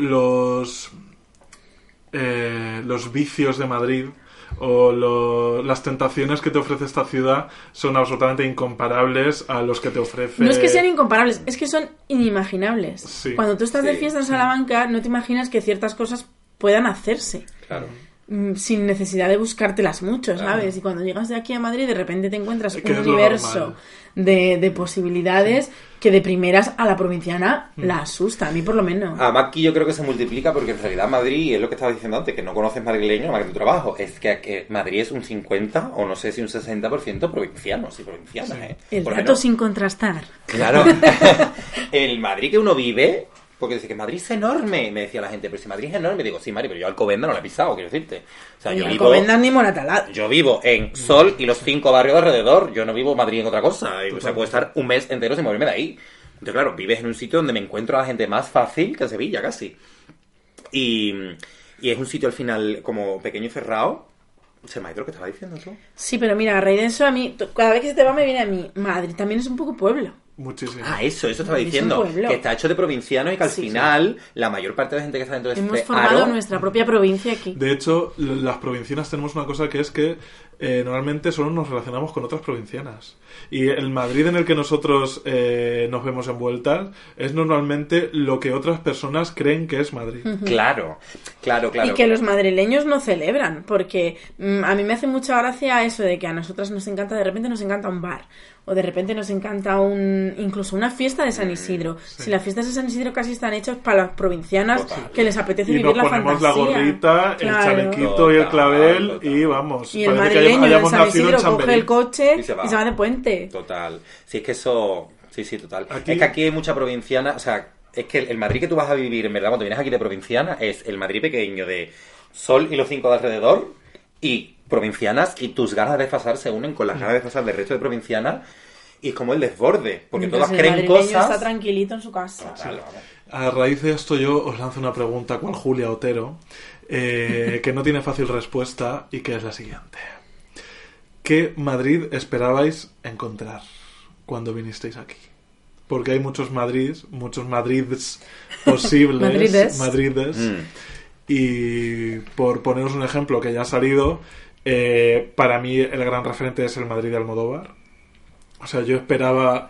los vicios de Madrid o las tentaciones que te ofrece esta ciudad son absolutamente incomparables a los que te ofrece... No es que sean incomparables, es que son inimaginables. Sí. Cuando tú estás de fiesta en Salamanca, no te imaginas que ciertas cosas puedan hacerse. Claro. Sin necesidad de buscártelas mucho, ¿sabes? Claro. Y cuando llegas de aquí a Madrid de repente te encuentras Que un es lo universo normal. de posibilidades que de primeras a la provinciana la asusta, a mí por lo menos. Además aquí yo creo que se multiplica porque en realidad Madrid, es lo que estaba diciendo antes, que no conoces madrileño más que tu trabajo, es que Madrid es un 50 o no sé si un 60% provincianos y provincianas, ¿eh? El Por lo dato menos- sin contrastar. Claro. El Madrid que uno vive, porque dice que Madrid es enorme, me decía la gente, pero si Madrid es enorme, digo, sí, Mari, pero yo Alcobendas no la he pisado, quiero decirte. O sea, Ni yo vivo... Alcobendas ni Moratalaz. Yo vivo en Sol y los 5 barrios de alrededor. Yo no vivo en Madrid en otra cosa. O sea, puedo estar un mes entero sin moverme de ahí. Entonces, claro, vives en un sitio donde me encuentro a la gente más fácil que en Sevilla, casi. Y es un sitio al final como pequeño y cerrado. ¿Se me ha ido lo que estaba diciendo tú? Sí, pero mira, a raíz de eso, a mí, cada vez que se te va me viene a mí, Madrid también es un poco pueblo. Muchísimo. Ah, eso estaba Madrid es un diciendo. pueblo. Que está hecho de provincianos y que al Sí, final la mayor parte de la gente que está dentro de Hemos este formado aro... nuestra propia provincia aquí. De hecho, las provincianas tenemos una cosa que es que normalmente solo nos relacionamos con otras provincianas. Y el Madrid en el que nosotros nos vemos envueltas es normalmente lo que otras personas creen que es Madrid. Claro. Y que los madrileños no celebran, porque a mí me hace mucha gracia eso de que a nosotras nos encanta, de repente nos encanta un bar, o de repente nos encanta incluso una fiesta de San Isidro. Sí. Si las fiestas de San Isidro casi están hechas para las provincianas, que les apetece Y vivir nos la ponemos fantasía. la gorrita, el Claro. chalequito y el clavel Total. y vamos. Y el parece que madrileño de hayamos San nacido en Isidro coge Chamberí. el coche Y y se se va. va de puente. Total. Sí, es que eso... Sí, total. Aquí- Es que aquí hay mucha provinciana, o sea, es que el Madrid que tú vas a vivir, en verdad, cuando vienes aquí de provinciana, es el Madrid pequeño de Sol y los 5 de alrededor, y provincianas, y tus ganas de desfasar se unen con las ganas de desfasar del resto de provincianas, y es como el desborde, porque Entonces, todas creen el madrileño cosas... está tranquilito en su casa. Total, vamos. A raíz de esto yo os lanzo una pregunta, cual Julia Otero, que no tiene fácil respuesta y que es la siguiente. ¿Qué Madrid esperabais encontrar cuando vinisteis aquí? Porque hay muchos Madrids posibles. Madrides. Y por poneros un ejemplo que ya ha salido, para mí el gran referente es el Madrid de Almodóvar. O sea, yo esperaba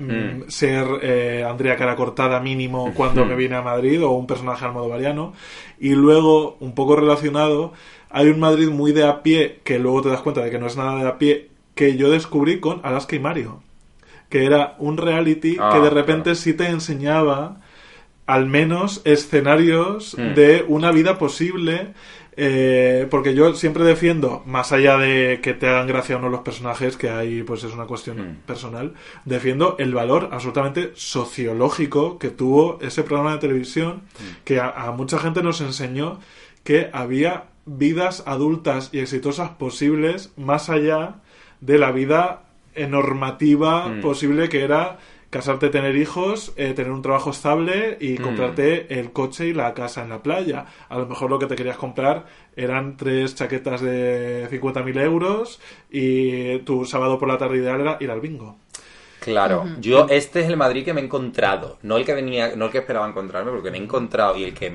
ser Andrea Cara Cortada mínimo cuando me vine a Madrid, o un personaje almodovariano. Y luego, un poco relacionado, hay un Madrid muy de a pie, que luego te das cuenta de que no es nada de a pie, que yo descubrí con Alaska y Mario. Que era un reality que de repente claro. sí te enseñaba al menos escenarios de una vida posible, porque yo siempre defiendo, más allá de que te hagan gracia o no los personajes, que ahí pues es una cuestión personal, defiendo el valor absolutamente sociológico que tuvo ese programa de televisión, que a mucha gente nos enseñó que había vidas adultas y exitosas posibles más allá de la vida normativa posible, que era casarte, tener hijos, tener un trabajo estable y comprarte el coche y la casa en la playa. A lo mejor lo que te querías comprar eran 3 chaquetas de 50.000 euros y tu sábado por la tarde ideal era ir al bingo. Claro, yo este es el Madrid que me he encontrado, no el que venía, no el que esperaba encontrarme, porque me he encontrado y el que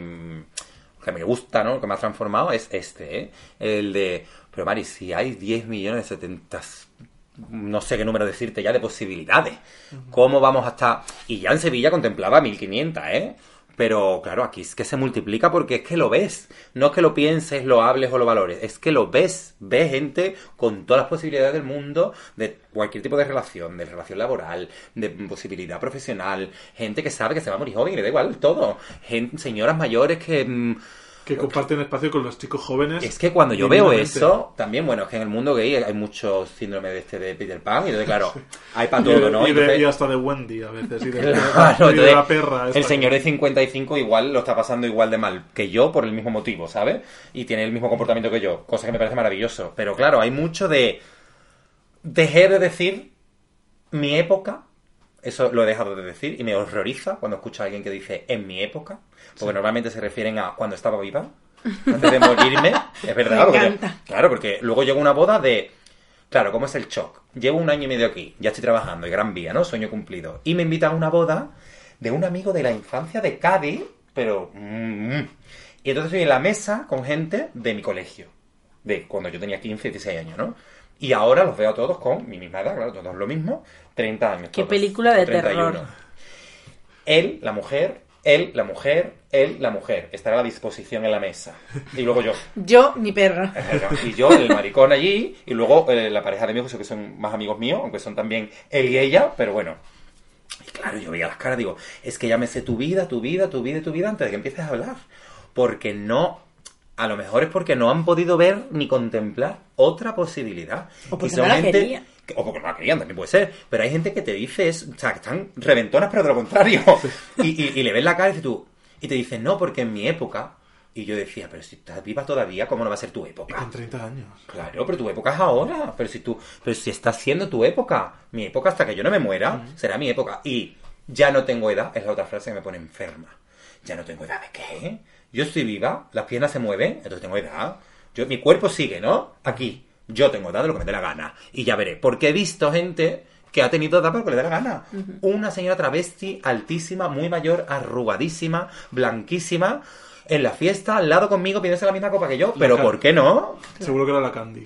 me gusta, ¿no? El que me ha transformado es este, ¿eh? El de, pero Mari, si hay 10 millones de 70... no sé qué número decirte ya de posibilidades. ¿Cómo vamos hasta...? Y ya en Sevilla contemplaba 1500, ¿eh? Pero claro, aquí es que se multiplica porque es que lo ves. No es que lo pienses, lo hables o lo valores. Es que lo ves. Ves gente con todas las posibilidades del mundo, de cualquier tipo de relación laboral, de posibilidad profesional. Gente que sabe que se va a morir joven y le da igual todo. Señoras mayores que comparten espacio con los chicos jóvenes. Es que cuando yo veo eso, también, bueno, es que en el mundo gay hay mucho síndrome de Peter Pan, y entonces, claro, hay para todo, ¿no? Y hasta de Wendy a veces, y de, claro, y de la perra. El señor de 55 igual lo está pasando igual de mal que yo por el mismo motivo, ¿sabes? Y tiene el mismo comportamiento que yo, cosa que me parece maravilloso. Pero claro, hay mucho de... Dejé de decir mi época. Eso lo he dejado de decir y me horroriza cuando escucho a alguien que dice en mi época, porque normalmente se refieren a cuando estaba viva, antes de morirme. Es verdad, Me encanta. Claro, porque luego llega una boda de... Claro, ¿cómo es el shock? Llevo 1 año y medio aquí, ya estoy trabajando, y Gran Vía, ¿no? Sueño cumplido. Y me invitan a una boda de un amigo de la infancia de Cádiz, pero... Y entonces estoy en la mesa con gente de mi colegio, de cuando yo tenía 15, 16 años, ¿no? Y ahora los veo a todos con mi misma edad, claro, todos lo mismo, 30 años. Qué todos, película de 31. terror. Él, la mujer, él, la mujer, él, la mujer. Estará a la disposición en la mesa. Y luego yo. Yo, mi perra. Y yo, el maricón allí, y luego la pareja de mis hijos, que son más amigos míos, aunque son también él y ella, pero bueno. Y claro, yo veía las caras, digo, es que ya me sé tu vida, tu vida, tu vida y tu vida antes de que empieces a hablar. Porque no... A lo mejor es porque no han podido ver ni contemplar otra posibilidad. O porque Y son no la gente... querían. O porque no la querían, también puede ser. Pero hay gente que te dice, o sea, que están reventonas, pero de lo contrario. Y le ves la cara y dices tú... Y te dicen, no, porque en mi época... Y yo decía, pero si estás viva todavía, ¿cómo no va a ser tu época? Con 30 años. Claro, pero tu época es ahora. Pero si está siendo tu época. Mi época hasta que yo no me muera, será mi época. Y ya no tengo edad, es la otra frase que me pone enferma. ¿Ya no tengo edad de qué? Yo estoy viva, las piernas se mueven, entonces tengo edad. Mi cuerpo sigue, ¿no? Aquí. Yo tengo edad de lo que me dé la gana. Y ya veré. Porque he visto gente que ha tenido edad para lo que le dé la gana. Una señora travesti, altísima, muy mayor, arrugadísima, blanquísima, en la fiesta, al lado conmigo, pidiéndose la misma copa que yo. Pero ¿por qué no? Seguro que era la Candy.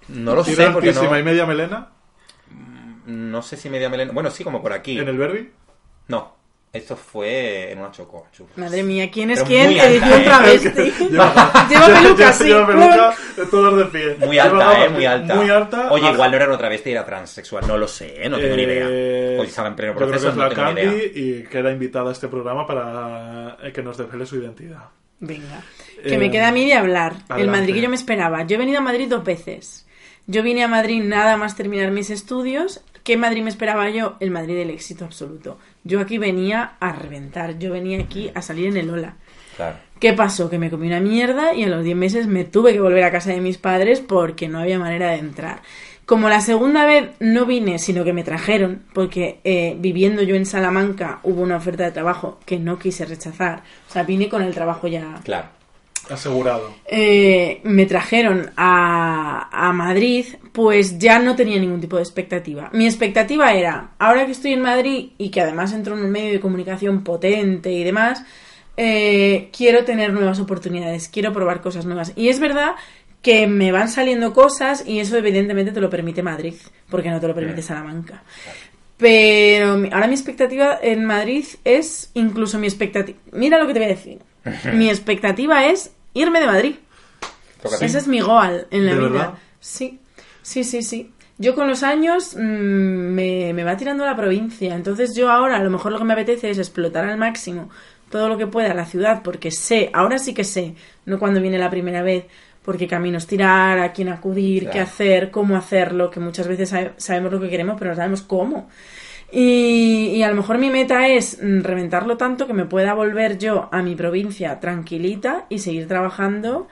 No lo sé, porque ¿Tirantísima y media melena? No sé si media melena... Bueno, sí, como por aquí. ¿En el Berry? No, esto fue en una choco. Madre mía, ¿quién es Pero quién? muy alta, Edición travesti. Lleva peluca, sí. Lleva peluca, todos de pie. Muy alta, muy alta. Muy alta. Oye, igual no era una travesti, era transexual. No lo sé, no tengo ni idea. Hoy estaba en pleno Yo creo proceso, que no es la tengo ni Candy idea. y que era invitada a este programa para que nos desvele su identidad. Venga, que me queda a mí de hablar. Adelante. El Madrid que yo me esperaba. Yo he venido a Madrid 2 veces. Yo vine a Madrid nada más terminar mis estudios. ¿Qué Madrid me esperaba yo? El Madrid del éxito absoluto. Yo aquí venía a reventar. Yo venía aquí a salir en el Ola. Claro. ¿Qué pasó? Que me comí una mierda y a los 10 meses me tuve que volver a casa de mis padres porque no había manera de entrar. Como la segunda vez no vine, sino que me trajeron, porque viviendo yo en Salamanca hubo una oferta de trabajo que no quise rechazar. O sea, vine con el trabajo ya... Claro. Asegurado. Me trajeron a Madrid, pues ya no tenía ningún tipo de expectativa. Mi expectativa era, ahora que estoy en Madrid y que además entro en un medio de comunicación potente y demás, quiero tener nuevas oportunidades, quiero probar cosas nuevas. Y es verdad que me van saliendo cosas y eso evidentemente te lo permite Madrid, porque no te lo permite Salamanca. Pero ahora mi expectativa en Madrid es incluso mi expectativa... Mira lo que te voy a decir. Mi expectativa es irme de Madrid. Tócate. Ese es mi goal en la ¿De vida. verdad? Sí. Yo con los años me va tirando a la provincia. Entonces yo ahora a lo mejor lo que me apetece es explotar al máximo todo lo que pueda la ciudad, porque sé, ahora sí que sé, no cuando viene la primera vez, porque caminos tirar, a quién acudir, Claro. qué hacer, cómo hacerlo, que muchas veces sabemos lo que queremos, pero no sabemos cómo. Y a lo mejor mi meta es reventarlo tanto que me pueda volver yo a mi provincia tranquilita y seguir trabajando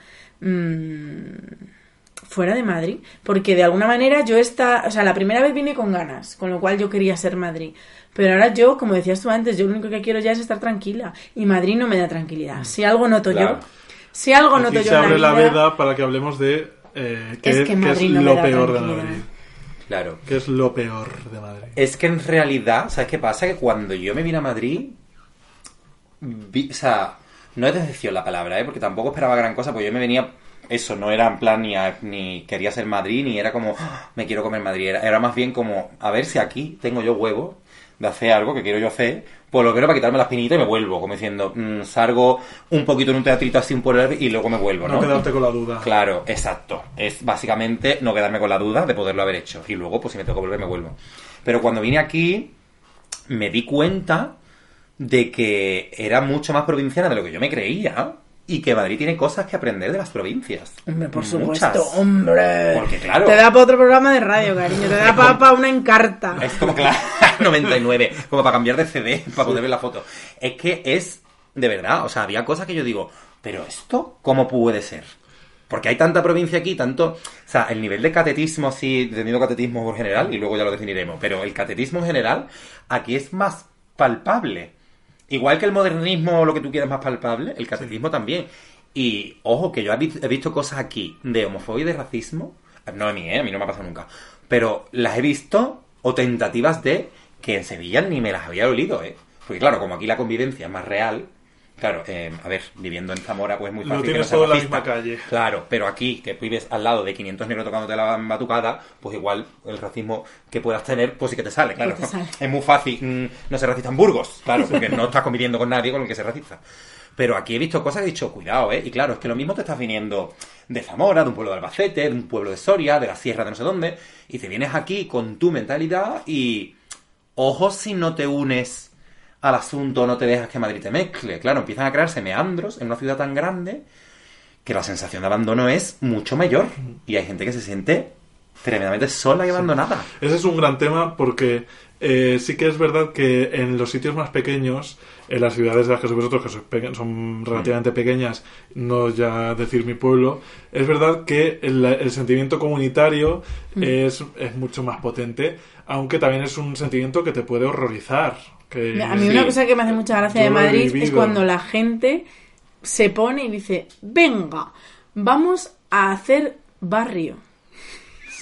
fuera de Madrid, porque de alguna manera la primera vez vine con ganas, con lo cual yo quería ser Madrid, pero ahora yo, como decías tú antes, yo lo único que quiero ya es estar tranquila y Madrid no me da tranquilidad. Si algo noto Claro. si algo Aquí noto se yo en abre la vida, veda para que hablemos de qué Es es, que Madrid qué es no me lo da peor de tranquilidad. Madrid. Claro. ¿Qué es lo peor de Madrid? Es que en realidad, ¿sabes qué pasa? Que cuando yo me vine a Madrid, o sea, no es decepción la palabra, porque tampoco esperaba gran cosa, porque yo me venía, eso, no era en plan ni quería ser Madrid, ni era como, "Ah, me quiero comer Madrid", era más bien como, a ver si aquí tengo yo huevo de hacer algo que quiero yo hacer, pues lo quiero para quitarme la espinita y me vuelvo, como diciendo, salgo un poquito en un teatrito así un poco y luego me vuelvo, ¿no? No quedarte con la duda. Claro, exacto. Es básicamente no quedarme con la duda de poderlo haber hecho. Y luego, pues si me tengo que volver, me vuelvo. Pero cuando vine aquí, me di cuenta de que era mucho más provinciana de lo que yo me creía. Y que Madrid tiene cosas que aprender de las provincias. hombre, por Muchas. supuesto, hombre. Porque claro. Te da para otro programa de radio, cariño, te da para una encarta. Es como, claro, 99, como para cambiar de CD, para poder ver la foto. Es que es, de verdad, o sea, había cosas que yo digo, ¿pero esto cómo puede ser? Porque hay tanta provincia aquí, tanto... O sea, el nivel de catetismo, sí, tenido catetismo por general, y luego ya lo definiremos, pero el catetismo en general, aquí es más palpable. Igual que el modernismo o lo que tú quieras más palpable, el catetismo también. Y, ojo, que yo he visto cosas aquí de homofobia y de racismo. No a mí no me ha pasado nunca. Pero las he visto, o tentativas de, que en Sevilla ni me las había olido, Porque claro, como aquí la convivencia es más real... Claro, a ver, viviendo en Zamora, pues es muy fácil. Lo que no tienes sea todo en la racista. misma calle. Claro, pero aquí, que vives al lado de 500 negros tocándote la batucada, pues igual el racismo que puedas tener, pues sí que te sale, claro. Pues te sale. Es muy fácil no ser racista en Burgos, claro, porque no estás conviviendo con nadie con el que ser racista. Pero aquí he visto cosas que he dicho, cuidado, Y claro, es que lo mismo te estás viniendo de Zamora, de un pueblo de Albacete, de un pueblo de Soria, de la sierra de no sé dónde, y te vienes aquí con tu mentalidad y... Ojo si no te unes al asunto, no te dejas que Madrid te mezcle. Claro, empiezan a crearse meandros en una ciudad tan grande que la sensación de abandono es mucho mayor. Y hay gente que se siente tremendamente sola y abandonada. Ese es un gran tema porque sí que es verdad que en los sitios más pequeños, en las ciudades de las que sois vosotros, que son relativamente pequeñas, no ya decir mi pueblo, es verdad que el sentimiento comunitario es mucho más potente, aunque también es un sentimiento que te puede horrorizar. A mí una cosa que me hace mucha gracia de Yo lo he Madrid es vivido. cuando la gente se pone y dice, venga, vamos a hacer barrio.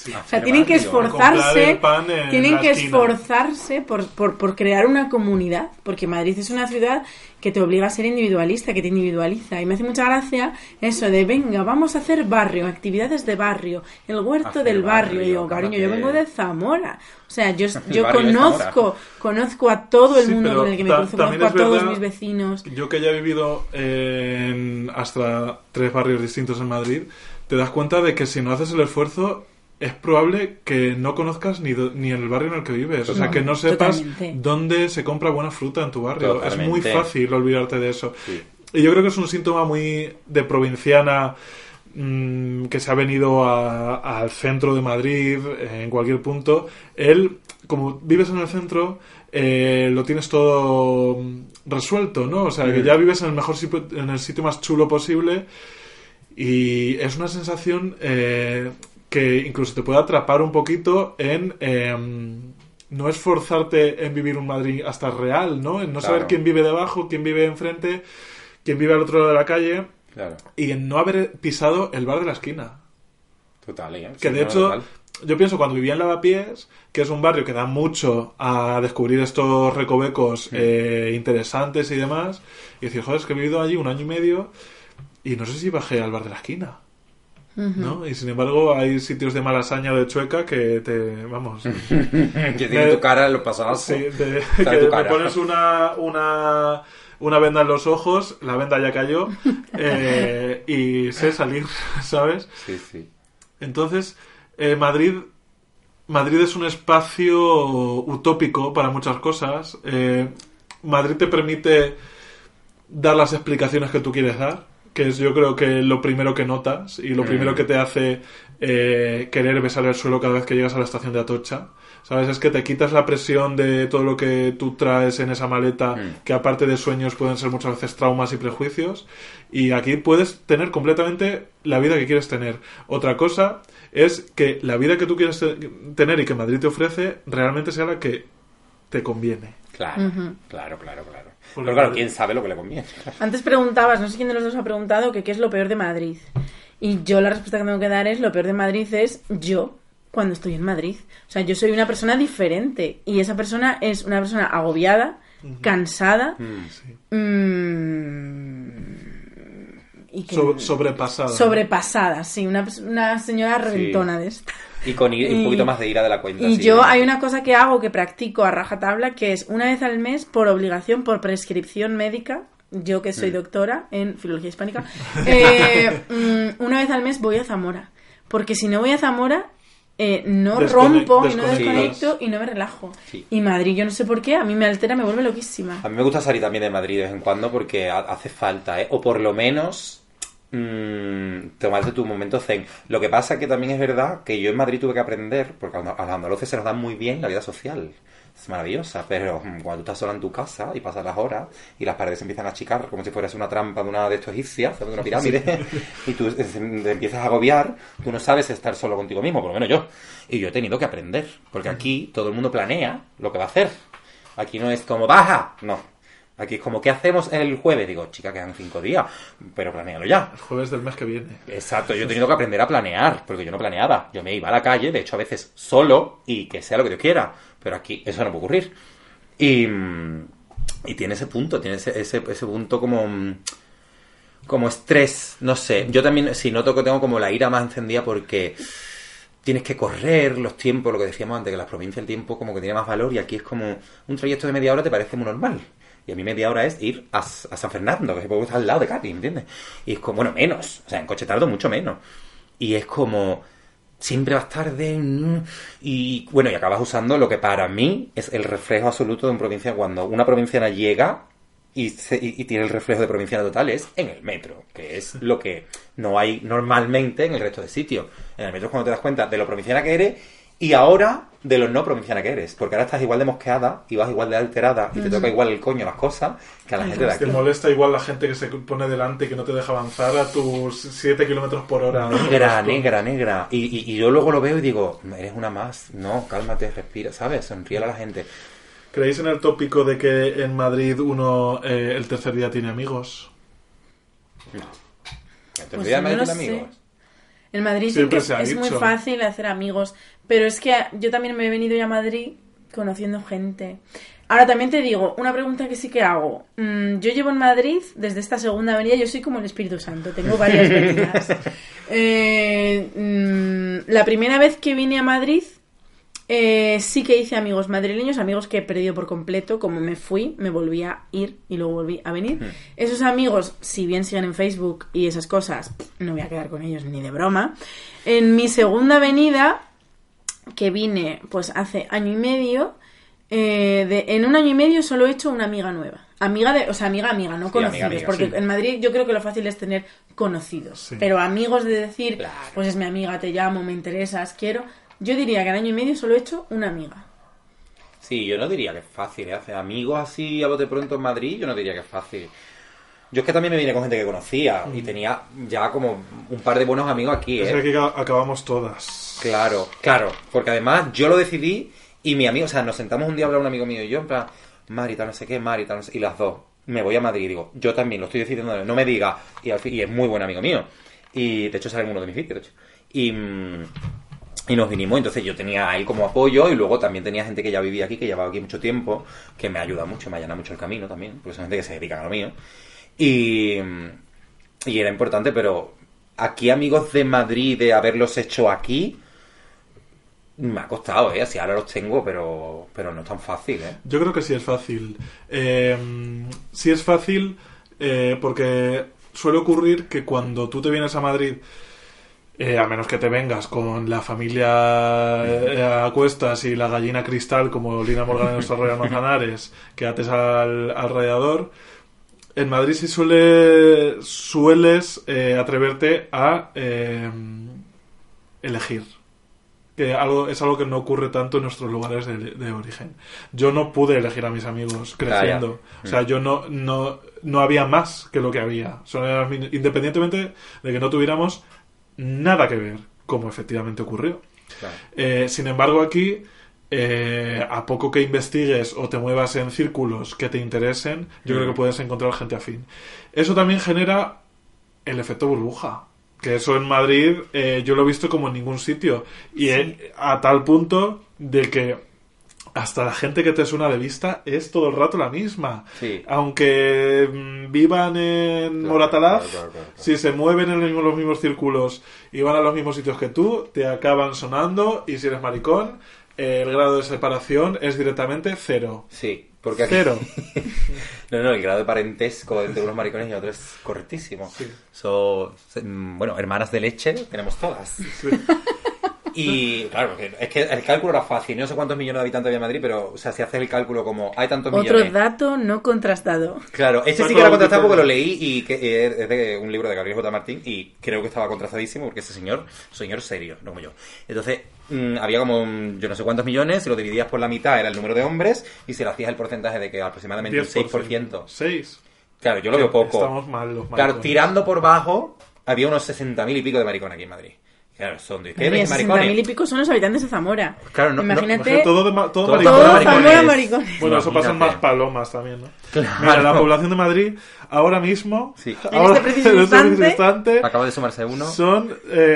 O sea, tienen que esforzarse, comprar el pan en tienen la que esquina. esforzarse por crear una comunidad, porque Madrid es una ciudad que te obliga a ser individualista, que te individualiza. Y me hace mucha gracia eso de, venga, vamos a hacer barrio, actividades de barrio, el huerto Hacer del barrio. barrio, Y yo, cariño, yo cámate. vengo de Zamora. O sea, yo barrio de conozco a todo el Sí, mundo pero con el que me cruzo, también conozco a es todos verdad, mis vecinos. Yo que ya he vivido en hasta 3 barrios distintos en Madrid, te das cuenta de que si no haces el esfuerzo es probable que no conozcas ni el barrio en el que vives. O sea, que no sepas Totalmente. dónde se compra buena fruta en tu barrio. Totalmente. Es muy fácil olvidarte de eso. Sí. Y yo creo que es un síntoma muy de provinciana que se ha venido al centro de Madrid, en cualquier punto. Él, como vives en el centro, lo tienes todo resuelto, ¿no? O sea, que ya vives en el mejor sitio, en el sitio más chulo posible, y es una sensación que incluso te puede atrapar un poquito en no esforzarte en vivir un Madrid hasta real, ¿no? En no saber Claro. quién vive debajo, quién vive enfrente, quién vive al otro lado de la calle, Claro. y en no haber pisado el bar de la esquina. Total, ¿eh? Que Sí, de no, hecho, total. yo pienso cuando vivía en Lavapiés, que es un barrio que da mucho a descubrir estos recovecos interesantes y demás, y decir, joder, es que he vivido allí 1 año y medio y no sé si bajé al bar de la esquina, ¿no? Y sin embargo hay sitios de Malasaña o de Chueca que te, vamos, Que tiene tu cara en los pasados. sí, Está que en tu me cara. pones una venda en los ojos, la venda ya cayó, y sé salir, ¿sabes? Sí, sí. Entonces, Madrid es un espacio utópico para muchas cosas. Madrid te permite dar las explicaciones que tú quieres dar, que es, yo creo, que lo primero que notas y lo primero que te hace querer besar el suelo cada vez que llegas a la estación de Atocha. ¿Sabes? Es que te quitas la presión de todo lo que tú traes en esa maleta, que aparte de sueños pueden ser muchas veces traumas y prejuicios, y aquí puedes tener completamente la vida que quieres tener. Otra cosa es que la vida que tú quieres tener y que Madrid te ofrece realmente sea la que te conviene. Claro, claro. Porque Pero claro, ¿quién sabe lo que le conviene? Antes preguntabas, no sé quién de los dos ha preguntado, que qué es lo peor de Madrid. Y yo la respuesta que tengo que dar es, lo peor de Madrid es yo cuando estoy en Madrid. O sea, yo soy una persona diferente. Y esa persona es una persona agobiada, cansada, y que... Sobrepasada. sobrepasada, sí. Una señora reventona de esta. Y con un poquito más de ira de la cuenta. Y sí, yo ¿no? hay una cosa que hago, que practico a rajatabla, que es una vez al mes, por obligación, por prescripción médica, yo que soy doctora en filología hispánica, una vez al mes voy a Zamora. Porque si no voy a Zamora, no rompo y no desconectas. desconecto y no me relajo. Sí. Y Madrid, yo no sé por qué, a mí me altera, me vuelve loquísima. A mí me gusta salir también de Madrid de vez en cuando porque hace falta, ¿eh? O por lo menos tomarte tu momento zen. Lo que pasa que también es verdad que yo en Madrid tuve que aprender, porque a los andaluces se nos da muy bien la vida social. Es maravillosa, pero cuando tú estás sola en tu casa y pasas las horas y las paredes empiezan a achicar como si fueras una trampa de una de estos egipcias, de una pirámide, y tú te empiezas a agobiar, tú no sabes estar solo contigo mismo, por lo menos yo. Y yo he tenido que aprender, porque aquí todo el mundo planea lo que va a hacer. Aquí no es como, baja, no. Aquí es como, ¿qué hacemos el jueves? Digo, chica, quedan 5 días, pero planéalo ya. El jueves del mes que viene. Exacto, yo he tenido que aprender a planear, porque yo no planeaba. Yo me iba a la calle, de hecho a veces solo, y que sea lo que Dios quiera. Pero aquí eso no puede ocurrir. Y tiene ese punto, tiene ese punto como estrés, no sé. Yo también, si noto que tengo como la ira más encendida porque tienes que correr los tiempos, lo que decíamos antes, que en las provincias el tiempo como que tiene más valor y aquí es como un trayecto de media hora te parece muy normal. Y a mí media hora es ir a San Fernando, que se puede estar al lado de Cádiz, ¿entiendes? Y es como, bueno, menos. O sea, en coche tardo mucho menos. Y es como, siempre vas tarde. Y bueno, y acabas usando lo que para mí es el reflejo absoluto de un provinciano. Cuando una provinciana llega y tiene el reflejo de provinciana total, es en el metro, que es lo que no hay normalmente en el resto de sitios. En el metro es cuando te das cuenta de lo provinciana que eres y ahora de lo no provinciana que eres, porque ahora estás igual de mosqueada y vas igual de alterada y te toca igual el coño las cosas que a la gente de aquí. Te molesta igual la gente que se pone delante y que no te deja avanzar a tus 7 kilómetros por hora. Negra. Y yo luego lo veo y digo, eres una más. No, cálmate, respira, ¿sabes? Sonríe a la gente. ¿Creéis en el tópico de que en Madrid uno el tercer día tiene amigos? ¿Te Pues olvidas no de lo tus sé. amigos? En Madrid Siempre sí se ha que es muy dicho. fácil hacer amigos, pero es que yo también me he venido ya a Madrid conociendo gente. Ahora también te digo, una pregunta que sí que hago. Yo llevo en Madrid, desde esta segunda avenida, yo soy como el Espíritu Santo, tengo varias venidas. La primera vez que vine a Madrid, sí que hice amigos madrileños, amigos que he perdido por completo. Como me fui, me volví a ir y luego volví a venir. Esos amigos, si bien siguen en Facebook y esas cosas, no voy a quedar con ellos ni de broma. En mi segunda venida, que vine pues hace año y medio, en un año y medio solo he hecho una amiga nueva. Amiga, no Sí, conocidos. amiga, porque sí. en Madrid yo creo que lo fácil es tener conocidos. Sí. Pero amigos de decir, Claro. pues es mi amiga, te llamo, me interesas, quiero... Yo diría que en año y medio solo he hecho una amiga. Sí, yo no diría que es fácil, ¿eh? Hacer amigos así a bote pronto en Madrid, yo no diría que es fácil. Yo es que también me vine con gente que conocía y tenía ya como un par de buenos amigos aquí, Es ¿eh? que aquí acabamos todas. Claro, porque además yo lo decidí y mi amigo, o sea, nos sentamos un día a hablar un amigo mío y yo, en plan, Marita, no sé qué, Marita, no sé, y las dos, me voy a Madrid y digo, yo también lo estoy decidiendo, no me diga, y es muy buen amigo mío, y de hecho sale en uno de mis vídeos, de hecho, y nos vinimos, entonces yo tenía a él como apoyo y luego también tenía gente que ya vivía aquí, que llevaba aquí mucho tiempo, que me ayuda mucho, me allana mucho el camino también, porque son gente que se dedica a lo mío, y era importante, pero aquí amigos de Madrid, de haberlos hecho aquí, me ha costado, así ahora los tengo, pero no es tan fácil, Yo creo que sí es fácil. Sí es fácil porque suele ocurrir que cuando tú te vienes a Madrid, a menos que te vengas con la familia a cuestas y la gallina cristal como Lina Morgan en nuestro Arroyo Manzanares, que ates al rallador, en Madrid sí sueles atreverte a elegir. Que es algo que no ocurre tanto en nuestros lugares de origen. Yo no pude elegir a mis amigos creciendo. O sea, yo no había más que lo que había. Independientemente de que no tuviéramos nada que ver, como efectivamente ocurrió. Claro. Sin embargo, aquí, a poco que investigues o te muevas en círculos que te interesen, yo creo que puedes encontrar gente afín. Eso también genera el efecto burbuja. Que eso en Madrid yo lo he visto como en ningún sitio. Y a tal punto de que hasta la gente que te suena de vista es todo el rato la misma. Sí. Aunque vivan en Moratalaz, claro. si se mueven en los mismos círculos y van a los mismos sitios que tú, te acaban sonando. Y si eres maricón, el grado de separación es directamente 0. Sí, porque aquí... 0. No, el grado de parentesco entre unos maricones y otros es correctísimo. Sí. Bueno, hermanas de leche tenemos todas. Sí. Y claro, es que el cálculo era fácil. No sé cuántos millones de habitantes había en Madrid, pero o sea, si haces el cálculo como hay tantos Otro millones... dato no contrastado. Claro, este sí que era contrastado porque lo leí y que es de un libro de Gabriel J. Martín y creo que estaba contrastadísimo porque ese señor serio, no como yo. Entonces, había como yo no sé cuántos millones, si lo dividías por la mitad era el número de hombres y si le hacías el porcentaje de que aproximadamente un 6%. 6. Claro, yo lo veo poco. Estamos mal los maricones. Claro, tirando por bajo, había unos 60.000 y pico de maricones aquí en Madrid. Claro, son de ¿qué? Mira, ¿De maricones? 60.000 y pico son los habitantes de Zamora. Claro, Imagínate, Todo Todo maricones. Zamora maricones. Bueno, eso pasa en Imagínate. más palomas también, ¿no? Claro. Mira, la población de Madrid ahora mismo, Sí. ahora, En este preciso en este instante, instante, Acaba de sumarse uno. son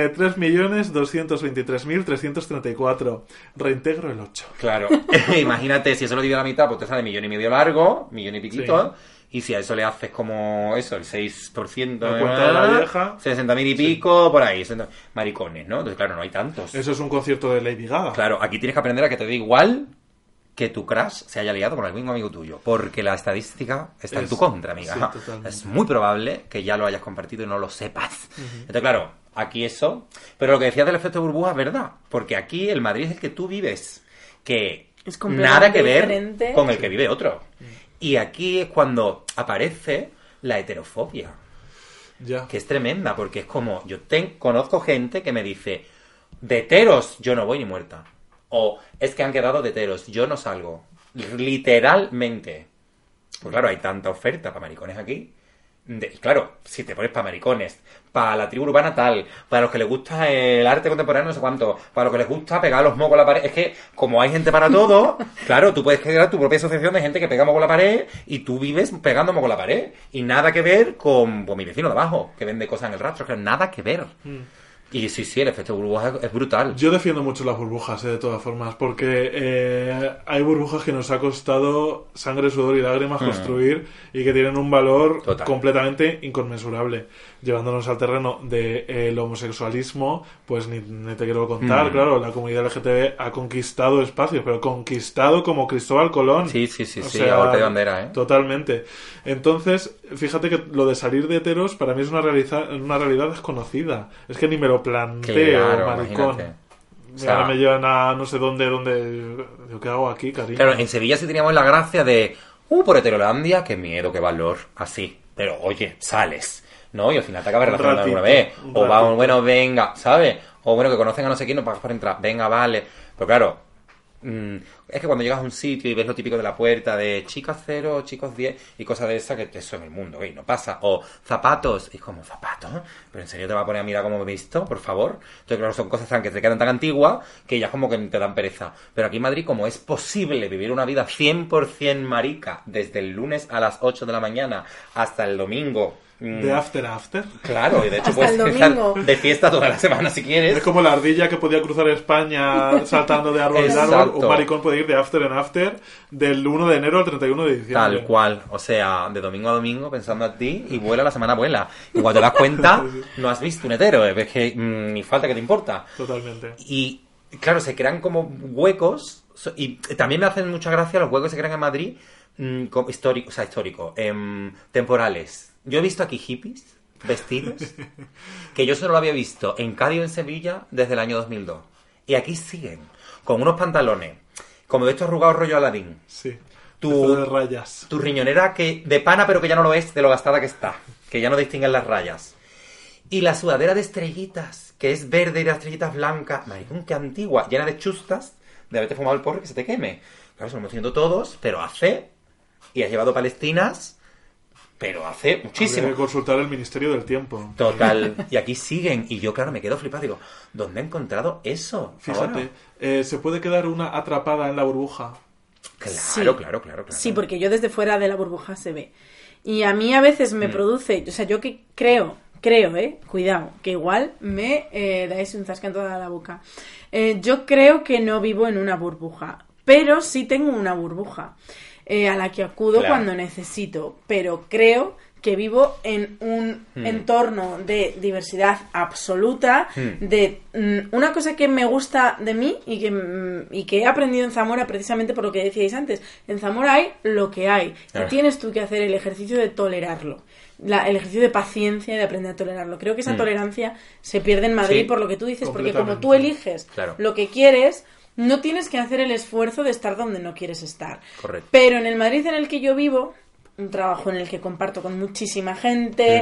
3.223.334. Reintegro el 8. Claro, imagínate, si eso lo divide a la mitad, pues te sale 1,5 millones largo, 1 millón y piquito, y si a eso le haces como eso, el 6%, La cuenta de la vieja. 60.000 y pico, por ahí, maricones, ¿no? Entonces, claro, no hay tantos. Eso es un concierto de Lady Gaga. Claro, aquí tienes que aprender a que te dé igual que tu crush se haya liado con el mismo amigo tuyo, porque la estadística está en tu contra, amiga. Sí, totalmente. Es muy probable que ya lo hayas compartido y no lo sepas. Entonces, claro, aquí eso... Pero lo que decías del efecto burbuja es verdad, porque aquí el Madrid es el que tú vives, que Es completamente nada que ver diferente. con el que vive otro. Y aquí es cuando aparece la heterofobia, Ya. que es tremenda, porque es como, conozco gente que me dice, de heteros yo no voy ni muerta. O es que han quedado de heteros, yo no salgo. Literalmente. Pues claro, hay tanta oferta para maricones aquí. Claro, si te pones para maricones, para la tribu urbana tal, para los que les gusta el arte contemporáneo no sé cuánto, para los que les gusta pegar los mocos a la pared, es que como hay gente para todo, claro, tú puedes crear tu propia asociación de gente que pega moco a la pared y tú vives pegando moco a la pared. Y nada que ver con mi vecino de abajo, que vende cosas en el rastro, que nada que ver. Y sí, el efecto burbuja es brutal. Yo defiendo mucho las burbujas, de todas formas, porque hay burbujas que nos ha costado sangre, sudor y lágrimas construir y que tienen un valor completamente inconmensurable. Llevándonos al terreno del homosexualismo, pues ni te quiero contar, claro, la comunidad LGTB ha conquistado espacios, pero conquistado como Cristóbal Colón. Sí, a golpe de bandera, ¿eh? Totalmente. Entonces, fíjate que lo de salir de heteros para mí es una realidad desconocida. Es que ni me lo planteo, claro, maricón. Imagínate. O sea, ahora me llevan a no sé dónde. Digo, ¿qué hago aquí, cariño? Claro, en Sevilla sí teníamos la gracia de por Heterolandia, qué miedo, qué valor, así. Pero oye, sales, ¿no? Y al final te acabas relacionando alguna vez. O vamos, bueno, venga, ¿sabes? O bueno, que conocen a no sé quién, no pagas por entrar. Venga, vale. Pero claro, es que cuando llegas a un sitio y ves lo típico de la puerta de chicas 0, chicos 10 y cosas de esas, que eso en el mundo, no pasa. O zapatos, y como zapatos, pero en serio te va a poner a mirar cómo me he visto, por favor. Entonces claro, son cosas que te quedan tan antiguas que ya como que te dan pereza. Pero aquí en Madrid, como es posible vivir una vida 100% marica desde el lunes a las 8 de la mañana hasta el domingo, ¿De after? Claro, y de hecho puedes estar de fiesta toda la semana si quieres. Es como la ardilla que podía cruzar España saltando de árbol en árbol. Un maricón puede ir de after en after del 1 de enero al 31 de diciembre. Tal cual, o sea, de domingo a domingo pensando a ti y vuela la semana vuela. Y cuando te das cuenta, no has visto un hetero, es que ni falta que te importa. Totalmente. Y claro, se crean como huecos, y también me hacen mucha gracia los huecos que se crean en Madrid, temporales. Yo he visto aquí hippies vestidos que yo solo lo había visto en Cádiz o en Sevilla desde el año 2002. Y aquí siguen con unos pantalones como de estos arrugados rollo Aladín. Sí. De rayas. Tu riñonera que de pana pero que ya no lo es de lo gastada que está. Que ya no distinguen las rayas. Y la sudadera de estrellitas, que es verde y de estrellitas blancas. Maricón, qué antigua. Llena de chustas de haberte fumado el porro que se te queme. Claro, se lo hemos tenido todos, pero hace... Y has llevado palestinas... Pero hace muchísimo. Habría que consultar el Ministerio del Tiempo. Total. Y aquí siguen. Y yo, claro, me quedo flipado. Digo, ¿dónde he encontrado eso? Fíjate, ¿se puede quedar una atrapada en la burbuja? Claro, sí. Claro. Sí, porque yo desde fuera de la burbuja se ve. Y a mí a veces me produce... O sea, yo que creo, cuidado, que igual me dais un zasca en toda la boca. Yo creo que no vivo en una burbuja, pero sí tengo una burbuja. A la que acudo cuando necesito, pero creo que vivo en un entorno de diversidad absoluta, de una cosa que me gusta de mí y que he aprendido en Zamora precisamente por lo que decíais antes. En Zamora hay lo que hay y tienes tú que hacer el ejercicio de tolerarlo. El ejercicio de paciencia y de aprender a tolerarlo. Creo que esa tolerancia se pierde en Madrid por lo que tú dices, porque como tú eliges lo que quieres... No tienes que hacer el esfuerzo de estar donde no quieres estar. Correcto. Pero en el Madrid en el que yo vivo, un trabajo en el que comparto con muchísima gente,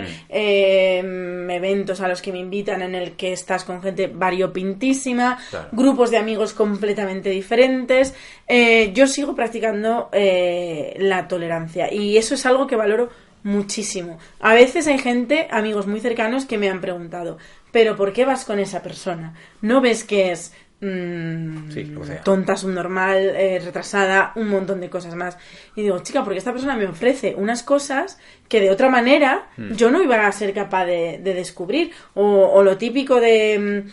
eventos a los que me invitan en el que estás con gente variopintísima, grupos de amigos completamente diferentes, yo sigo practicando la tolerancia. Y eso es algo que valoro muchísimo. A veces hay gente, amigos muy cercanos, que me han preguntado, ¿pero por qué vas con esa persona? ¿No ves que es... tonta, subnormal, retrasada, un montón de cosas más? Y digo, chica, porque esta persona me ofrece unas cosas que de otra manera yo no iba a ser capaz de descubrir, o lo típico de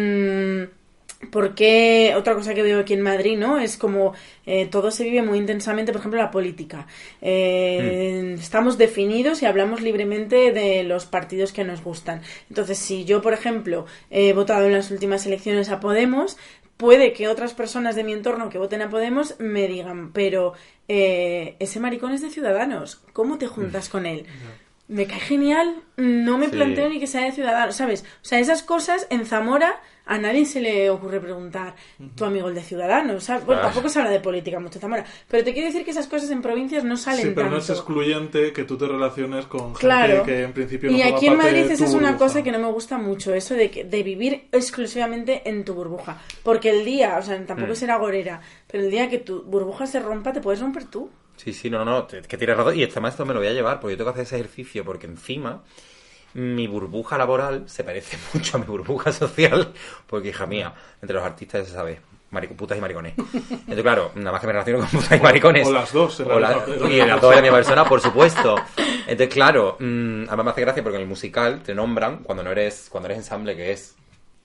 porque otra cosa que veo aquí en Madrid, ¿no? Es como todo se vive muy intensamente, por ejemplo, la política. Estamos definidos y hablamos libremente de los partidos que nos gustan. Entonces, si yo, por ejemplo, he votado en las últimas elecciones a Podemos, puede que otras personas de mi entorno que voten a Podemos me digan, pero ese maricón es de Ciudadanos, ¿cómo te juntas con él? Me cae genial, no me planteo ni que sea de Ciudadanos, ¿sabes? O sea, esas cosas en Zamora a nadie se le ocurre preguntar, tu amigo el de Ciudadanos, ¿sabes? Bueno, tampoco se habla de política mucho en Zamora, pero te quiero decir que esas cosas en provincias no salen tanto. Sí, pero no es excluyente que tú te relaciones con gente que en principio no y forma aquí en parte Madrid de esa tu es una burbuja. cosa que no me gusta mucho, eso de vivir exclusivamente en tu burbuja, porque el día, o sea, tampoco será agorera, pero el día que tu burbuja se rompa, te puedes romper tú. Sí, no, que tienes razón. Y además esto me lo voy a llevar, porque yo tengo que hacer ese ejercicio, porque encima mi burbuja laboral se parece mucho a mi burbuja social, porque, hija mía, entre los artistas ya se sabe, putas y maricones. Entonces, claro, nada más que me relaciono con putas y maricones. O las dos. Y las dos de la misma persona, por supuesto. Entonces, claro, además me hace gracia porque en el musical te nombran, cuando eres ensamble, que es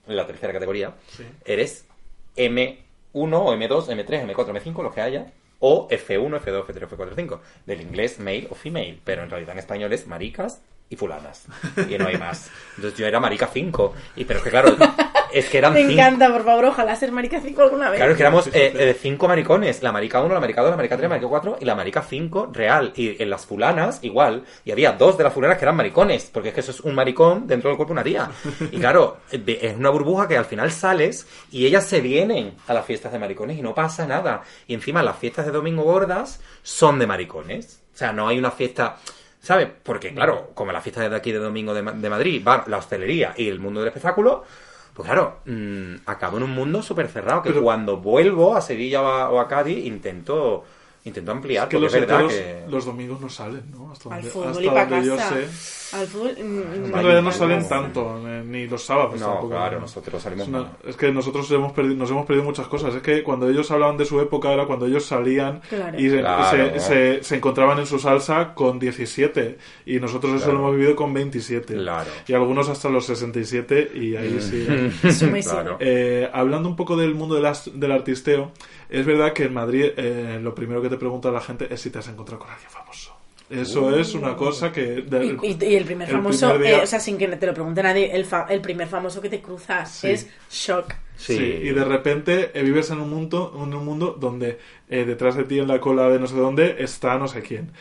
la tercera categoría, Sí. eres M1 o M2, M3, M4, M5, lo que haya, o F1, F2, F3, F4, F5. Del inglés male o female, pero en realidad en español es maricas y fulanas. Y no hay más. Entonces yo era marica 5. Pero es que claro, es que eran Me 5. encanta, por favor, ojalá ser marica 5 alguna vez. Claro, es que éramos 5 maricones. La marica 1, la marica 2, la marica 3, la marica 4 y la marica 5 real. Y en las fulanas, igual. Y había 2 de las fulanas que eran maricones. Porque es que eso es un maricón dentro del cuerpo de una tía. Y claro, es una burbuja que al final sales y ellas se vienen a las fiestas de maricones y no pasa nada. Y encima las fiestas de domingo gordas son de maricones. O sea, no hay una fiesta... ¿Sabes? Porque, claro, como la fiesta de aquí de domingo de Madrid va la hostelería y el mundo del espectáculo, pues claro, acabo en un mundo súper cerrado que cuando vuelvo a Sevilla o a Cádiz intento ampliar, Es que porque los es verdad solteros que... los domingos no salen, ¿no? Hasta Al donde, fútbol hasta y para donde yo casa. sé. Al fútbol... En realidad no salen tanto, ni los sábados No, tampoco. claro, nosotros salimos más. Es que nosotros nos hemos perdido muchas cosas. Es que cuando ellos hablaban de su época era cuando ellos salían Claro. y Claro. se encontraban en su salsa con 17 y nosotros eso Claro. lo hemos vivido con 27 Claro. y algunos hasta los 67 y ahí siguen. Sumísimo. Claro. Hablando un poco del mundo del artisteo, es verdad que en Madrid lo primero que te pregunta la gente es si te has encontrado con alguien famoso. Eso es una cosa que... Y el primer famoso, primer día- o sea, sin que te lo pregunte nadie, el primer famoso que te cruzas Sí. es shock. Sí, Sí. y de repente vives en un mundo donde detrás de ti en la cola de no sé dónde está no sé quién.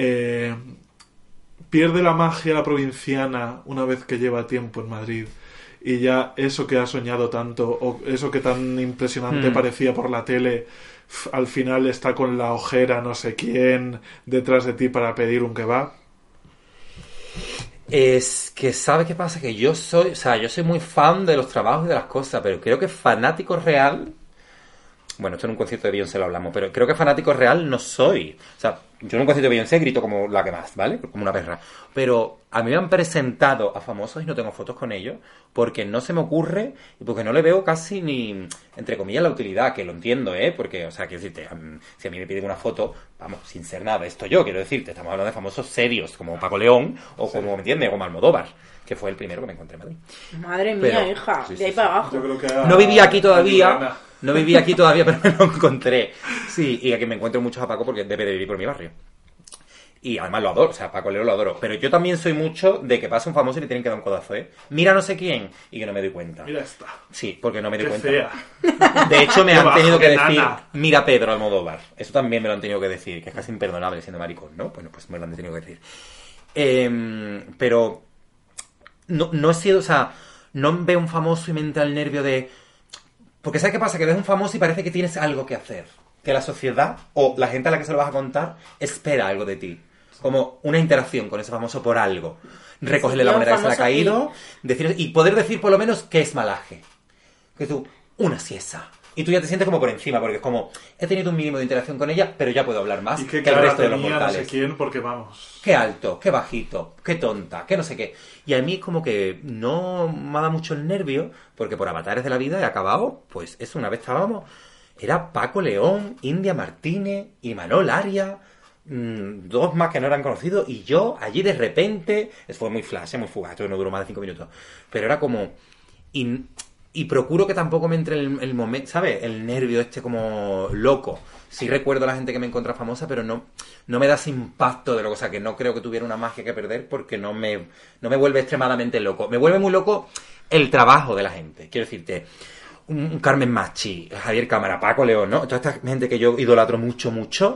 Pierde la magia la provinciana una vez que lleva tiempo en Madrid y ya eso que ha soñado tanto o eso que tan impresionante parecía por la tele al final está con la ojera no sé quién detrás de ti para pedir un kebab. Es que, ¿sabes qué pasa? Que yo soy muy fan de los trabajos y de las cosas, pero creo que fanático real... Bueno, esto en un concierto de Beyoncé lo hablamos, pero creo que fanático real no soy. O sea, yo en un concierto de Beyoncé grito como la que más, ¿vale? Como una perra. Pero a mí me han presentado a famosos y no tengo fotos con ellos porque no se me ocurre y porque no le veo casi ni, entre comillas, la utilidad, que lo entiendo, ¿eh? Porque, o sea, quiero decirte, si a mí me piden una foto, vamos, sin ser nada, esto yo, quiero decirte, estamos hablando de famosos serios, como Paco León o como, ¿me entiendes? Como Almodóvar, que fue el primero que me encontré en Madrid. Madre mía, Pero- hija, sí, de ahí sí, para abajo. Yo creo que No vivía aquí todavía. Adriana. No vivía aquí todavía, pero me lo encontré. Sí, y aquí me encuentro mucho a Paco porque debe de vivir por mi barrio. Y además lo adoro, o sea, Paco Leo lo adoro. Pero yo también soy mucho de que pasa un famoso y le tienen que dar un codazo, ¿eh? Mira no sé quién, y que no me doy cuenta. Mira esta. Sí, porque no me doy Qué cuenta. fea. De hecho, me Qué han tenido que bajo, decir, enana. mira Pedro Almodóvar. Eso también me lo han tenido que decir, que es casi imperdonable siendo maricón, ¿no? Bueno, pues me lo han tenido que decir. Pero no he sido, o sea, no veo un famoso y me entra el nervio de... Porque ¿sabes qué pasa? Que ves un famoso y parece que tienes algo que hacer. Que la sociedad o la gente a la que se lo vas a contar espera algo de ti. Como una interacción con ese famoso por algo. Recogerle la yo, moneda que se le ha famoso caído, decir, y poder decir por lo menos que es malaje. Que tú, una siesa. Y tú ya te sientes como por encima, porque es como, he tenido un mínimo de interacción con ella, pero ya puedo hablar más Y qué que el cara resto de los tenía no mortales. sé quién porque vamos. Qué alto, qué bajito, qué tonta, qué no sé qué. Y a mí como que no me da mucho el nervio, porque por avatares de la vida he acabado, pues eso, una vez estábamos, era Paco León, India Martínez, Imanol Aria, dos más que no eran conocidos, y yo allí de repente, eso fue muy flash, muy fugaz, esto no duró más de 5 minutos, pero era como... Y procuro que tampoco me entre el momento, ¿sabes? El nervio este como loco. Sí recuerdo a la gente que me encuentra famosa, pero no me da ese impacto de lo que... O sea, que no creo que tuviera una magia que perder porque no me vuelve extremadamente loco. Me vuelve muy loco el trabajo de la gente. Quiero decirte, un Carmen Machi, Javier Cámara, Paco León, ¿no? Toda esta gente que yo idolatro mucho,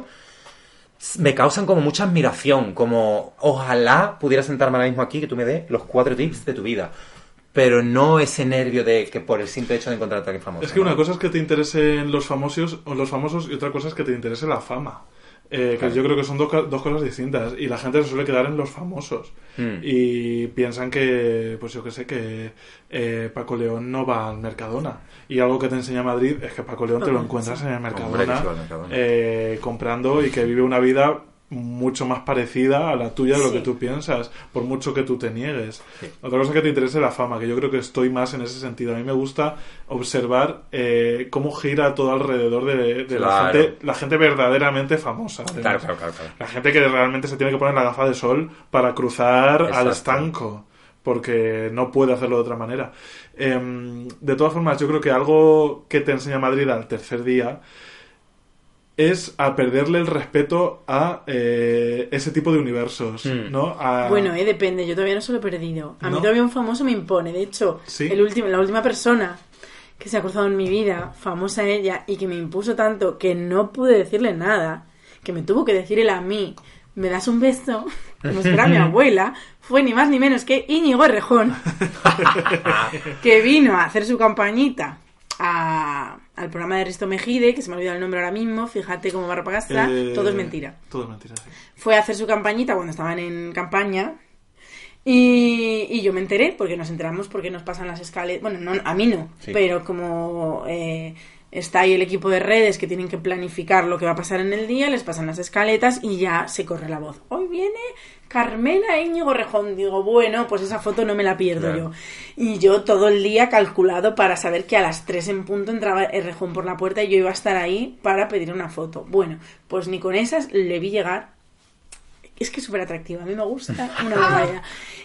me causan como mucha admiración. Como, ojalá pudiera sentarme ahora mismo aquí que tú me des los 4 tips de tu vida. Pero no ese nervio de que por el simple hecho de encontrarte a alguien famoso. Es que una cosa es que te interesen los famosos y otra cosa es que te interese la fama. Que Claro. yo creo que son dos cosas distintas. Y la gente se suele quedar en los famosos. Y piensan que, pues yo que sé, que Paco León no va al Mercadona. Y algo que te enseña Madrid es que Paco León te lo encuentras en el Hombre, que Mercadona, sí va al Mercadona. comprando y que vive una vida mucho más parecida a la tuya de lo Sí. que tú piensas, por mucho que tú te niegues. Sí. Otra cosa que te interese la fama, que yo creo que estoy más en ese sentido. A mí me gusta observar cómo gira todo alrededor de Claro. la gente verdaderamente famosa. Claro, además. claro. La gente que realmente se tiene que poner la gafa de sol para cruzar al Exacto. estanco. porque no puede hacerlo de otra manera. De todas formas, yo creo que algo que te enseña Madrid al tercer día es a perderle el respeto a ese tipo de universos, ¿no? Bueno, depende, yo todavía no se lo he perdido. A mí ¿No? todavía un famoso me impone. De hecho, ¿Sí? la última persona que se ha cruzado en mi vida, famosa ella, y que me impuso tanto que no pude decirle nada, que me tuvo que decir él a mí, ¿me das un beso? Como si fuera mi abuela, fue ni más ni menos que Íñigo Errejón, que vino a hacer su campañita al programa de Risto Mejide, que se me ha olvidado el nombre ahora mismo, fíjate cómo va Rapagastra, todo es mentira. Todo es mentira, sí. Fue a hacer su campañita cuando estaban en campaña y yo me enteré, porque nos enteramos porque nos pasan las escaletas, bueno, no, a mí no, Sí. pero como está ahí el equipo de redes que tienen que planificar lo que va a pasar en el día, les pasan las escaletas y ya se corre la voz. Hoy viene Carmena Íñigo Errejón. Digo, bueno, pues esa foto no me la pierdo Claro. yo. Y yo todo el día calculado para saber que a las 3 en punto entraba Errejón por la puerta y yo iba a estar ahí para pedir una foto. Bueno, pues ni con esas le vi llegar. Es que es súper atractiva, a mí me gusta una barbaridad.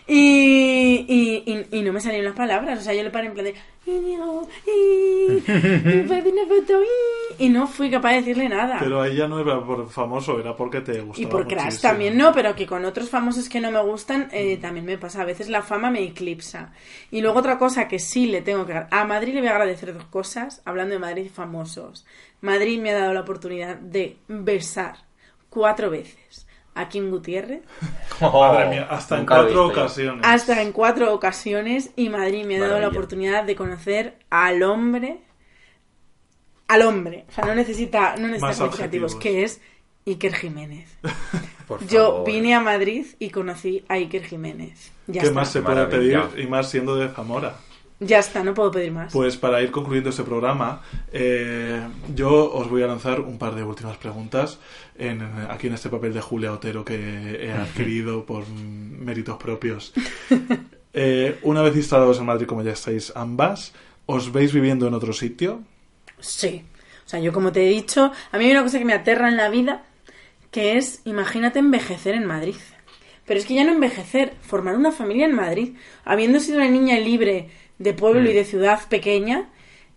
Y no me salían las palabras, o sea, yo le paré en plan de Íñigo, pedí una foto, y no fui capaz de decirle nada. Pero ahí ya no era por famoso, era porque te gustaba Y por Crash muchísimo. también no, pero que con otros famosos que no me gustan también me pasa. A veces la fama me eclipsa. Y luego otra cosa que sí le tengo que... A Madrid le voy a agradecer dos cosas, hablando de Madrid y famosos. Madrid me ha dado la oportunidad de besar 4 veces a Kim Gutiérrez. Madre mía, hasta en Nunca lo he 4 visto yo. ocasiones. Hasta en 4 ocasiones. Y Madrid me ha dado la Maravilla. oportunidad de conocer al hombre. Al hombre. O sea, no necesita Más calificativos, adjetivos. que es Iker Jiménez. Por Yo favor. vine a Madrid y conocí a Iker Jiménez. Ya ¿Qué está. más se puede Maravilla. pedir? Y más siendo de Zamora. Ya está, no puedo pedir más. Pues para ir concluyendo este programa, yo os voy a lanzar un par de últimas preguntas aquí en este papel de Julia Otero que he adquirido por méritos propios. Una vez instalados en Madrid, como ya estáis ambas, ¿os veis viviendo en otro sitio? Sí. O sea, yo como te he dicho, a mí hay una cosa que me aterra en la vida, que es, imagínate envejecer en Madrid. Pero es que ya no envejecer, formar una familia en Madrid. Habiendo sido una niña libre de pueblo y de ciudad pequeña,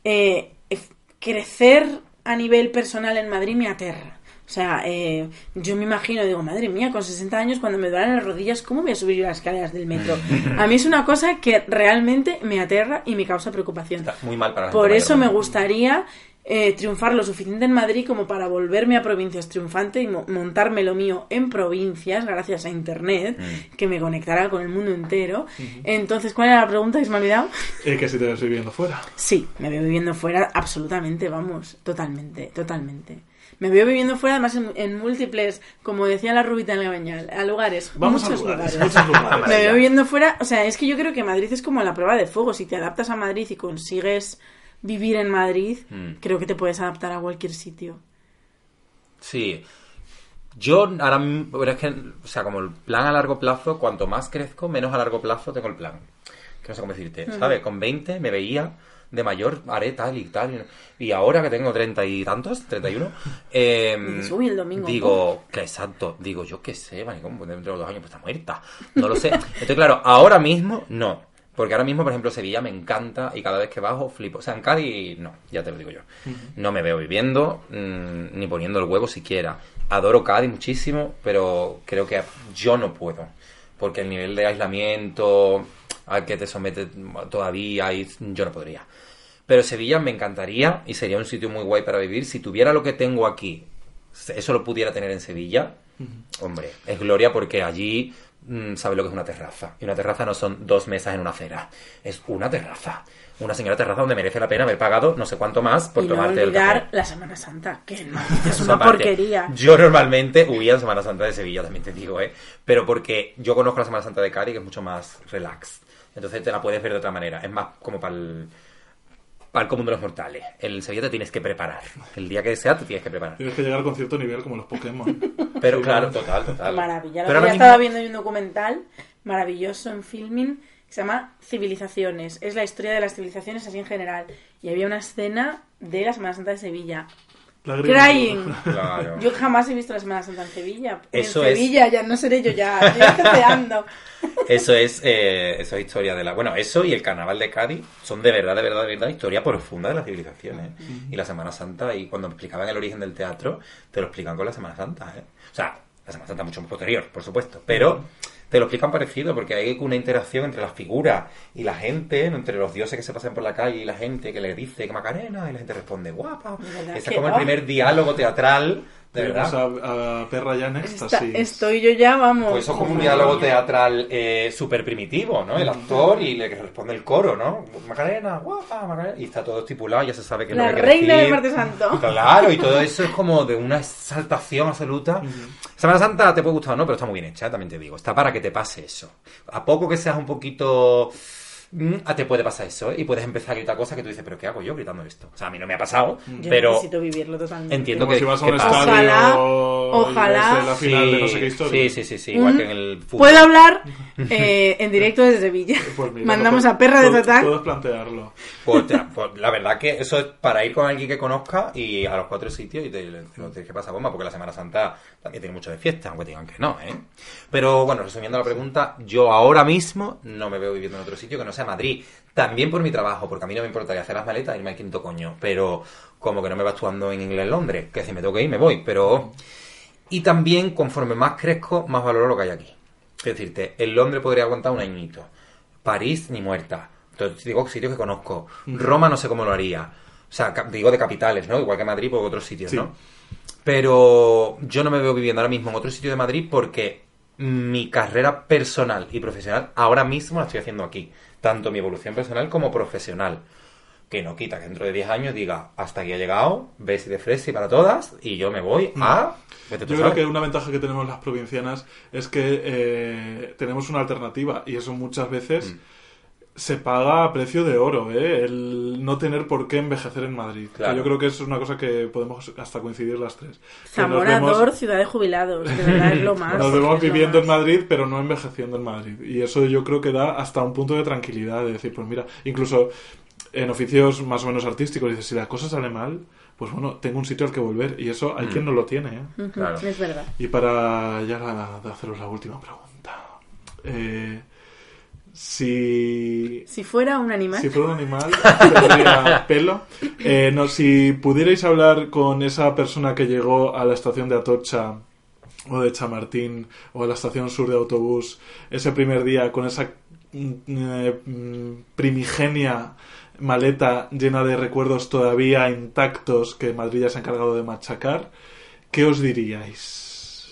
crecer a nivel personal en Madrid me aterra. O sea, yo me imagino, digo, madre mía, con 60 años, cuando me duelen las rodillas, ¿cómo voy a subir las escaleras del metro? A mí es una cosa que realmente me aterra y me causa preocupación. Está muy mal para la gente Por eso mayor, me ¿no? gustaría triunfar lo suficiente en Madrid como para volverme a provincias triunfante y montarme lo mío en provincias gracias a internet, que me conectará con el mundo entero. Entonces, ¿cuál era la pregunta que se me ha olvidado? Que si te ves viviendo fuera. Sí, me veo viviendo fuera absolutamente, vamos, totalmente. Me veo viviendo fuera, además, en múltiples, como decía la Rubita en la Bañal, a lugares, Vamos muchos a lugares, lugares. muchos lugares. Me veo viviendo fuera, o sea, es que yo creo que Madrid es como la prueba de fuego. Si te adaptas a Madrid y consigues vivir en Madrid, creo que te puedes adaptar a cualquier sitio. Sí. Yo ahora mismo, pero es que, o sea, como el plan a largo plazo, cuanto más crezco, menos a largo plazo tengo el plan. Que no sé cómo decirte, ¿sabes? Con 20 me veía de mayor, haré tal y tal. Y ahora que tengo 30 y tantos, 31, Dices, uy, el domingo. digo, que exacto, digo, yo qué sé, vale, como dentro de 2 años pues está muerta. No lo sé. Entonces, claro, ahora mismo no. Porque ahora mismo, por ejemplo, Sevilla me encanta y cada vez que bajo flipo. O sea, en Cádiz, no, ya te lo digo yo. No me veo viviendo, ni poniendo el huevo siquiera. Adoro Cádiz muchísimo, pero creo que yo no puedo. Porque el nivel de aislamiento al que te sometes todavía, yo no podría. Pero Sevilla me encantaría y sería un sitio muy guay para vivir. Si tuviera lo que tengo aquí, eso lo pudiera tener en Sevilla, hombre, es gloria porque allí... sabe lo que es una terraza. Y una terraza no son 2 mesas en una acera. Es una terraza. Una señora terraza donde merece la pena haber pagado no sé cuánto más por Y no tomarte el olvidar café. la Semana Santa, que no, es Eso una aparte. porquería. Yo normalmente huía en Semana Santa de Sevilla, también te digo, pero porque yo conozco la Semana Santa de Cádiz, que es mucho más relax. Entonces te la puedes ver de otra manera. Es más como para el común de los mortales. En Sevilla te tienes que preparar. El día que sea te tienes que preparar. Tienes que llegar con cierto nivel como los Pokémon. Pero claro, total. Maravilla. Pero Yo ahora estaba mismo- viendo un documental maravilloso en Filmin que se llama Civilizaciones. Es la historia de las civilizaciones así en general. Y había una escena de la Semana Santa de Sevilla. Crying. Claro. Yo jamás he visto la Semana Santa en Sevilla. Eso en Sevilla ya no seré yo ya. Estoy escaseando. Eso es historia de la... Bueno, eso y el carnaval de Cádiz son de verdad historia profunda de la civilización, ¿eh? Y la Semana Santa, y cuando explicaban el origen del teatro, te lo explican con la Semana Santa, ¿eh? O sea, la Semana Santa mucho más posterior, por supuesto, pero te lo explican parecido, porque hay una interacción entre las figuras y la gente, ¿no? Entre los dioses que se pasan por la calle y la gente que le dice que Macarena, y la gente responde guapa. Ese es como el primer diálogo teatral. De verdad. A Perra ya en éxtasis. Estoy yo ya, vamos. Pues eso es como un diálogo teatral súper primitivo, ¿no? El actor y le responde el coro, ¿no? Macarena, guapa, Macarena. Y está todo estipulado, ya se sabe que la no hay que reina decir. del Martes Santo. Claro, y todo eso es como de una exaltación absoluta. Semana Santa te puede gustar o no, pero está muy bien hecha, también te digo. Está para que te pase eso. A poco que seas un poquito... te puede pasar eso, ¿eh? Y puedes empezar a gritar cosas que tú dices, ¿pero qué hago yo gritando esto? O sea, a mí no me ha pasado, Yo pero necesito vivirlo totalmente. entiendo Como que si vas a que un pasa. estadio Ojalá. desde la final de no sé qué historia. Sí, igual que en el fútbol. Puedo hablar en directo desde Sevilla. Pues mira, Mandamos a Perra de Satán. Puedes plantearlo. Pues la verdad que eso es para ir con alguien que conozca y a los 4 sitios y te lo tienes que pasar bomba, porque la Semana Santa también tiene mucho de fiesta, aunque digan que no, ¿eh? Pero bueno, resumiendo la pregunta, yo ahora mismo no me veo viviendo en otro sitio que no sea Madrid. También por mi trabajo, porque a mí no me importaría hacer las maletas e irme al quinto coño, pero como que no me va actuando en inglés en Londres, que si me tengo que ir me voy, pero... Y también, conforme más crezco, más valoro lo que hay aquí. Es decirte, en Londres podría aguantar un añito, París ni muerta, entonces digo sitios que conozco, Roma no sé cómo lo haría, o sea, digo de capitales, ¿no? Igual que Madrid, por otros sitios, ¿no? Pero yo no me veo viviendo ahora mismo en otro sitio de Madrid porque mi carrera personal y profesional ahora mismo la estoy haciendo aquí. Tanto mi evolución personal como profesional. Que no quita que dentro de 10 años diga, hasta aquí he llegado, besi de fresi para todas, y yo me voy a... Yo creo que una ventaja que tenemos las provincianas es que tenemos una alternativa, y eso muchas veces se paga a precio de oro, ¿eh? El no tener por qué envejecer en Madrid. Claro. Yo creo que eso es una cosa que podemos hasta coincidir las tres. Zamora, Dor, ciudad de jubilados. De verdad es lo más. Nos vemos es lo viviendo más. en Madrid, pero no envejeciendo en Madrid. Y eso yo creo que da hasta un punto de tranquilidad, de decir, pues mira, incluso en oficios más o menos artísticos, dices, si la cosa sale mal, pues bueno, tengo un sitio al que volver. Y eso hay quien no lo tiene, ¿eh? Ujú, Claro. es verdad. Y para ya haceros la última pregunta. Si fuera un animal. Si fuera un animal, tendría pelo. No, si pudierais hablar con esa persona que llegó a la estación de Atocha o de Chamartín o a la estación sur de autobús ese primer día con esa primigenia maleta llena de recuerdos todavía intactos que Madrid ya se ha encargado de machacar, ¿qué os diríais?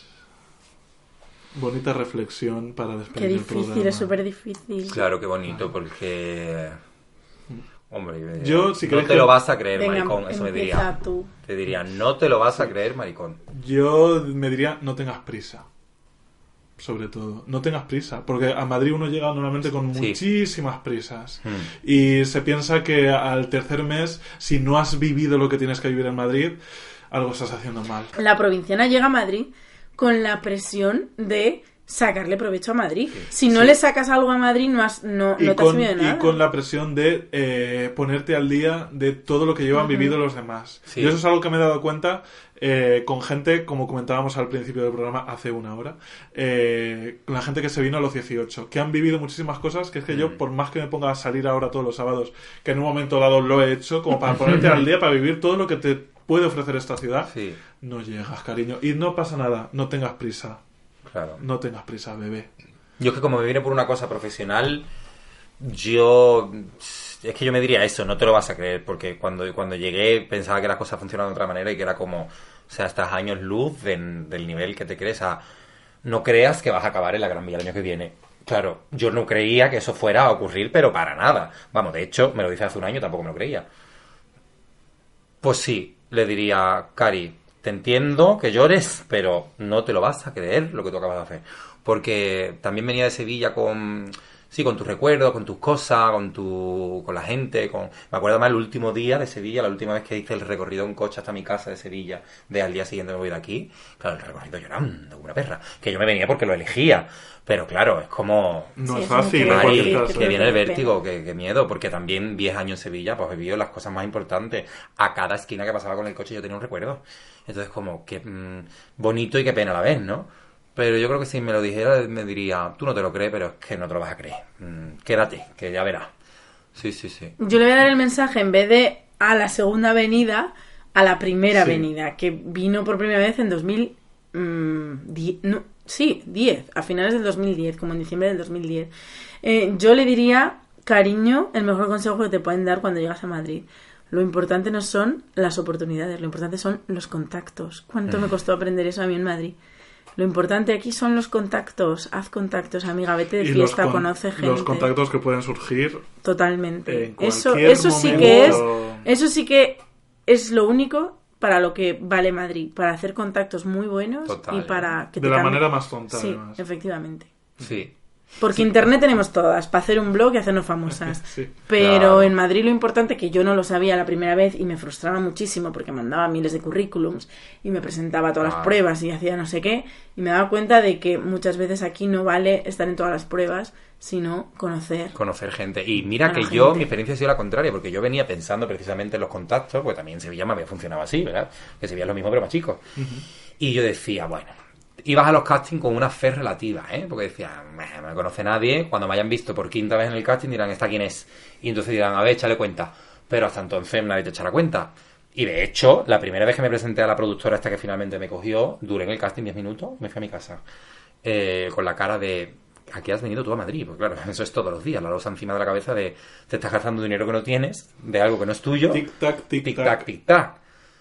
Bonita reflexión para Qué despedir el difícil, programa. es súper difícil. Claro, qué bonito, porque... Hombre, Yo, si no crees te que- lo vas a creer, Venga, maricón, eso me diría. empieza tú. Te diría, no te lo vas a creer, maricón. Yo me diría, no tengas prisa. Sobre todo, no tengas prisa. Porque a Madrid uno llega normalmente con Sí. muchísimas prisas. Y se piensa que al tercer mes, si no has vivido lo que tienes que vivir en Madrid, algo estás haciendo mal. La provinciana llega a Madrid con la presión de sacarle provecho a Madrid. Si no le sacas algo a Madrid, no te has servido de nada. Y con la presión de ponerte al día de todo lo que llevan vivido los demás. Sí. Y eso es algo que me he dado cuenta con gente, como comentábamos al principio del programa, hace una hora, con la gente que se vino a los 18, que han vivido muchísimas cosas, que es que yo, por más que me ponga a salir ahora todos los sábados, que en un momento dado lo he hecho, como para ponerte al día, para vivir todo lo que te puede ofrecer esta ciudad, Sí, no llegas, cariño. Y no pasa nada, no tengas prisa. claro. No tengas prisa, bebé. Yo es que como me vine por una cosa profesional, es que yo me diría eso, no te lo vas a creer, porque cuando llegué pensaba que las cosas funcionaban de otra manera y que era como, o sea, estás años luz del nivel que te crees. No creas que vas a acabar en la Gran Vía el año que viene. Claro, yo no creía que eso fuera a ocurrir, pero para nada. Vamos, de hecho, me lo dice hace un año, tampoco me lo creía. Pues sí, le diría, Cari, te entiendo que llores, pero no te lo vas a creer lo que tú acabas de hacer. Porque también venía de Sevilla con Sí, con tus recuerdos, con tus cosas, con la gente, me acuerdo más el último día de Sevilla, la última vez que hice el recorrido en coche hasta mi casa de Sevilla, al día siguiente me voy de aquí, claro, el recorrido llorando como una perra, que yo me venía porque lo elegía, pero claro, es como... No Sí, es fácil, es en que- cualquier caso. que viene el vértigo, que miedo, porque también 10 años en Sevilla, pues he vivido las cosas más importantes. A cada esquina que pasaba con el coche yo tenía un recuerdo. Entonces como que bonito y qué pena a la vez, ¿no? Pero yo creo que si me lo dijera me diría, tú no te lo crees, pero es que no te lo vas a creer. Quédate, que ya verás. Sí. Yo le voy a dar el mensaje, en vez de a la segunda avenida, a la primera Sí. avenida, que vino por primera vez en 2010, a finales del 2010, como en diciembre del 2010. Yo le diría, cariño, el mejor consejo que te pueden dar cuando llegas a Madrid. Lo importante no son las oportunidades, lo importante son los contactos. ¿Cuánto me costó aprender eso a mí en Madrid? Lo importante aquí son los contactos. Haz contactos, amiga, vete de Y fiesta, los conoce gente. Los contactos que pueden surgir Totalmente. en Eso cualquier sí momento. que eso sí que es lo único para lo que vale Madrid, para hacer contactos muy buenos Total, y para que de te la cambie- manera más tonta, Sí, además. efectivamente. Sí. Porque internet tenemos todas, para hacer un blog y hacernos famosas. Sí. Pero Claro. en Madrid lo importante, que yo no lo sabía la primera vez y me frustraba muchísimo porque mandaba miles de currículums y me presentaba todas las Claro. pruebas y hacía no sé qué, y me daba cuenta de que muchas veces aquí no vale estar en todas las pruebas, sino conocer. Conocer gente. Y mira A que la yo, gente. mi experiencia ha sido la contraria, porque yo venía pensando precisamente en los contactos, porque también en Sevilla me había funcionado así, ¿verdad? Que Sevilla es lo mismo, pero más chicos. Y yo decía, bueno, ibas a los castings con una fe relativa, ¿eh? Porque decía, no me conoce nadie, cuando me hayan visto por quinta vez en el casting dirán, ¿esta quién es? Y entonces dirán, a ver, échale cuenta. Pero hasta entonces nadie te echará cuenta. Y de hecho, la primera vez que me presenté a la productora esta que finalmente me cogió, duré en el casting 10 minutos, me fui a mi casa. Con la cara de... Aquí has venido tú a Madrid, pues claro, eso es todos los días, la losa encima de la cabeza de te estás gastando dinero que no tienes, de algo que no es tuyo. Tic-tac, tic-tac. Tic-tac, tic-tac.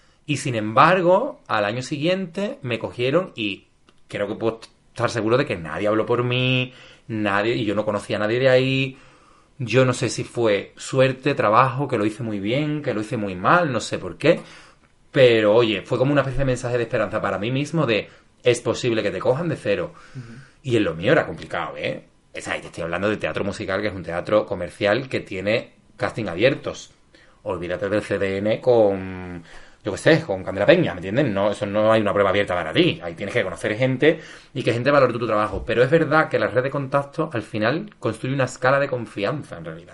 Y sin embargo, al año siguiente me cogieron y creo que puedo estar seguro de que nadie habló por mí, nadie, y yo no conocía a nadie de ahí. Yo no sé si fue suerte, trabajo, que lo hice muy bien, que lo hice muy mal, no sé por qué. Pero oye, fue como una especie de mensaje de esperanza para mí mismo de es posible que te cojan de cero. Y en lo mío era complicado, ¿eh? O sea, te estoy hablando de teatro musical, que es un teatro comercial que tiene casting abiertos. Olvídate del CDN con, yo qué sé, con Candela Peña, ¿me entienden? No, eso no hay una prueba abierta para ti. Ahí tienes que conocer gente y que gente valore tu trabajo. Pero es verdad que la red de contacto al final construye una escala de confianza, en realidad.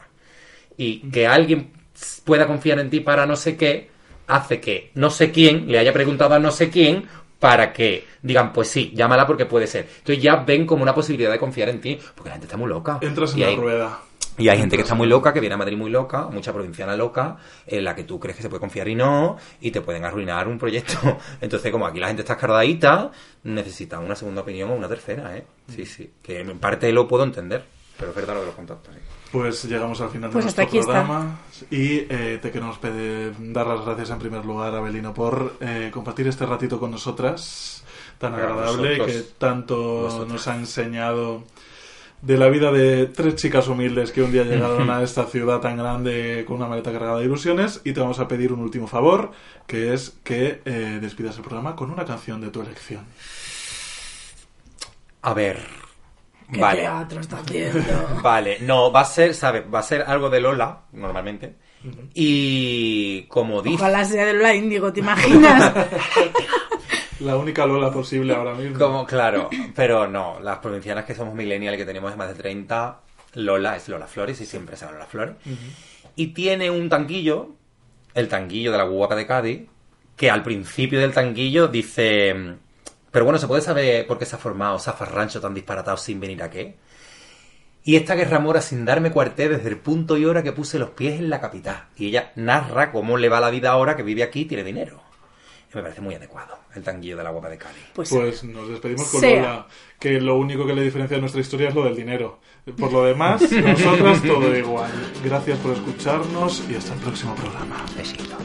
Y que alguien pueda confiar en ti para no sé qué, hace que no sé quién le haya preguntado a no sé quién para que digan, pues sí, llámala porque puede ser. Entonces ya ven como una posibilidad de confiar en ti, porque la gente está muy loca. Entras en Y la hay- rueda. y hay gente que está muy loca, que viene a Madrid muy loca, mucha provinciana loca, en la que tú crees que se puede confiar y no, y te pueden arruinar un proyecto. Entonces, como aquí la gente está escardadita, necesita una segunda opinión o una tercera, ¿eh? Sí, sí. Que en parte lo puedo entender, pero es verdad lo de los contactos, ¿sí? Pues llegamos al final de Pues hasta nuestro aquí está. programa y te queremos dar las gracias en primer lugar a Belino por compartir este ratito con nosotras tan A agradable y vosotros. que tanto Vosotras. nos ha enseñado de la vida de tres chicas humildes que un día llegaron a esta ciudad tan grande con una maleta cargada de ilusiones. Y te vamos a pedir un último favor, que es que despidas el programa con una canción de tu elección. A ver. ¿Qué Vale. teatro está haciendo? Vale, no, va a ser, ¿sabes? Va a ser algo de Lola, normalmente. Y como dice... Ojalá sea de Lola Índigo, ¿te imaginas? La única Lola posible ahora mismo. Como, claro, pero no, las provincianas que somos millennial y que tenemos más de 30, Lola es Lola Flores y siempre será Lola Flores. Y tiene un tanguillo, el tanguillo de la guapa de Cádiz, que al principio del tanguillo dice... Pero bueno, ¿se puede saber por qué se ha formado zafarrancho tan disparatado sin venir a qué? Y esta guerra mora sin darme cuarté desde el punto y hora que puse los pies en la capital. Y ella narra cómo le va la vida ahora que vive aquí y tiene dinero. Y me parece muy adecuado, el tanguillo de la guapa de Cádiz. Pues, Pues nos despedimos con Sea. Lola, que lo único que le diferencia de nuestra historia es lo del dinero. Por lo demás, nosotras todo igual. Gracias por escucharnos y hasta el próximo programa. Besitos.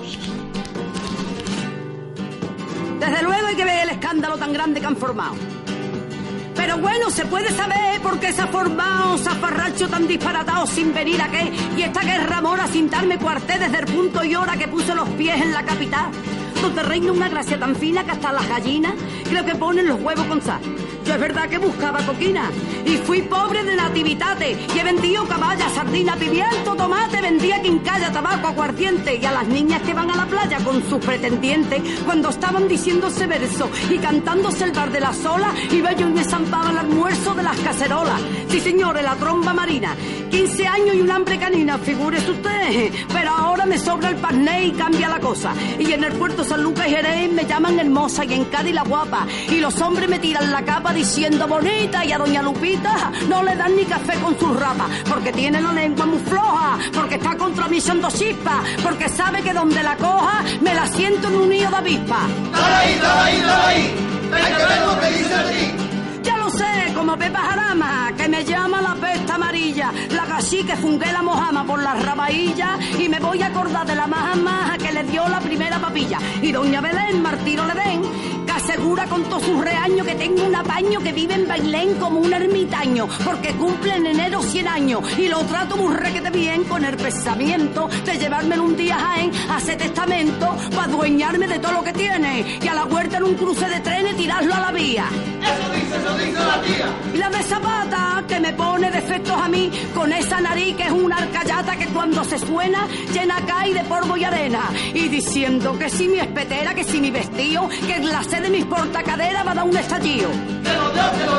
Desde luego hay que ver el escándalo tan grande que han formado. Pero bueno, se puede saber por qué se ha formado zafarracho tan disparatado sin venir a qué. Y esta guerra mora sin darme cuarté desde el punto y hora que puse los pies en la capital. Donde reina una gracia tan fina que hasta las gallinas creo que ponen los huevos con sal. Yo es verdad que buscaba coquina y fui pobre de nativitate y he vendido caballa, sardina, pimiento, tomate, vendía quincalla, tabaco, aguardiente y a las niñas que van a la playa con sus pretendientes cuando estaban diciéndose verso y cantándose el bar de la sola iba yo y me zampaba el almuerzo de las cacerolas. Sí señores, la tromba marina, 15 años y un hambre canina, figúrese usted, pero ahora me sobra el parné y cambia la cosa. Y en el puerto San Lucas y Jerez me llaman hermosa y en Cádiz la guapa y los hombres me tiran la capa diciendo bonita y a doña Lupita no le dan ni café con sus rapas porque tiene la lengua muy floja, porque está contra mí son dos chispas, porque sabe que donde la coja me la siento en un nido de avispa. ¡Dale ahí! ¡Hay que ver lo que dice aquí! Ya lo sé, como Pepa Jarama, que me llama la pesta amarilla, la gasí que fungué la mojama por las rabaillas y me voy a acordar de la maja que le dio la primera papilla. Y doña Belén, Martiro le den, que asegura con todos sus reaños que tengo un apaño que vive en Bailén como un ermitaño, porque cumple en enero 100 años y lo trato muy requete bien con el pensamiento de llevármelo un día a Jaén a hacer testamento para adueñarme de todo lo que tiene y a la huerta en un cruce de trenes tirarlo a la vía. Eso dice la tía. Y la de Zapata, que me pone defectos a mí, con esa nariz que es una arcayata que cuando se suena, llena cae de polvo y arena. Y diciendo que si mi espetera, que si mi vestido, que en la sed de mis portacaderas va a dar un estallido. ¡Te lo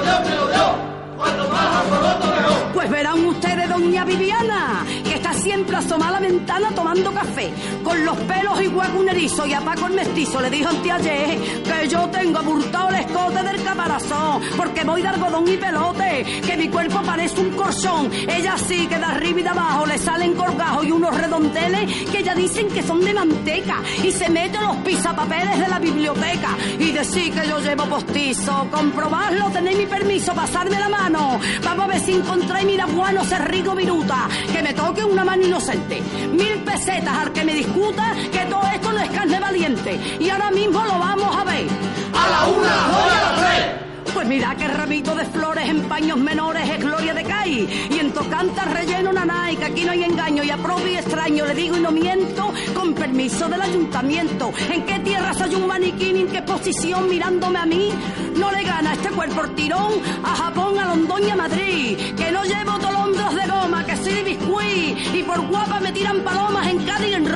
dio! Cuanto más alboroto mejor. Pues verán ustedes doña Viviana, que está siempre asomada a la ventana tomando café, con los pelos igual que un erizo, y a Paco el mestizo le dijo anteayer que yo tengo abultado el escote del caparazón, porque voy de algodón y pelote, que mi cuerpo parece un colchón. Ella sí que de arriba y de abajo le salen colgajos y unos redondeles que ya dicen que son de manteca, y se mete los pisapapeles de la biblioteca, y decir que yo llevo postizo, comprobarlo, tenéis mi permiso, pasarme la mano. Vamos a ver si encontráis miraguano, cerrigo, viruta, que me toque una mano inocente. 1000 pesetas al que me discuta que todo esto no es carne valiente. Y ahora mismo lo vamos a ver. ¡A la 1, voy a las 3! Pues mira que ramito de flores en paños menores es gloria de Cai, y en tocanta relleno nanay, que aquí no hay engaño, y a propio y extraño le digo y no miento, con permiso del ayuntamiento. ¿En qué tierra soy un maniquí, en qué posición mirándome a mí? No le gana este cuerpo el tirón a Japón, a Londón y a Madrid, que no llevo tolondros de goma, que soy de biscuit, y por guapa me tiran palomas en Cádiz y en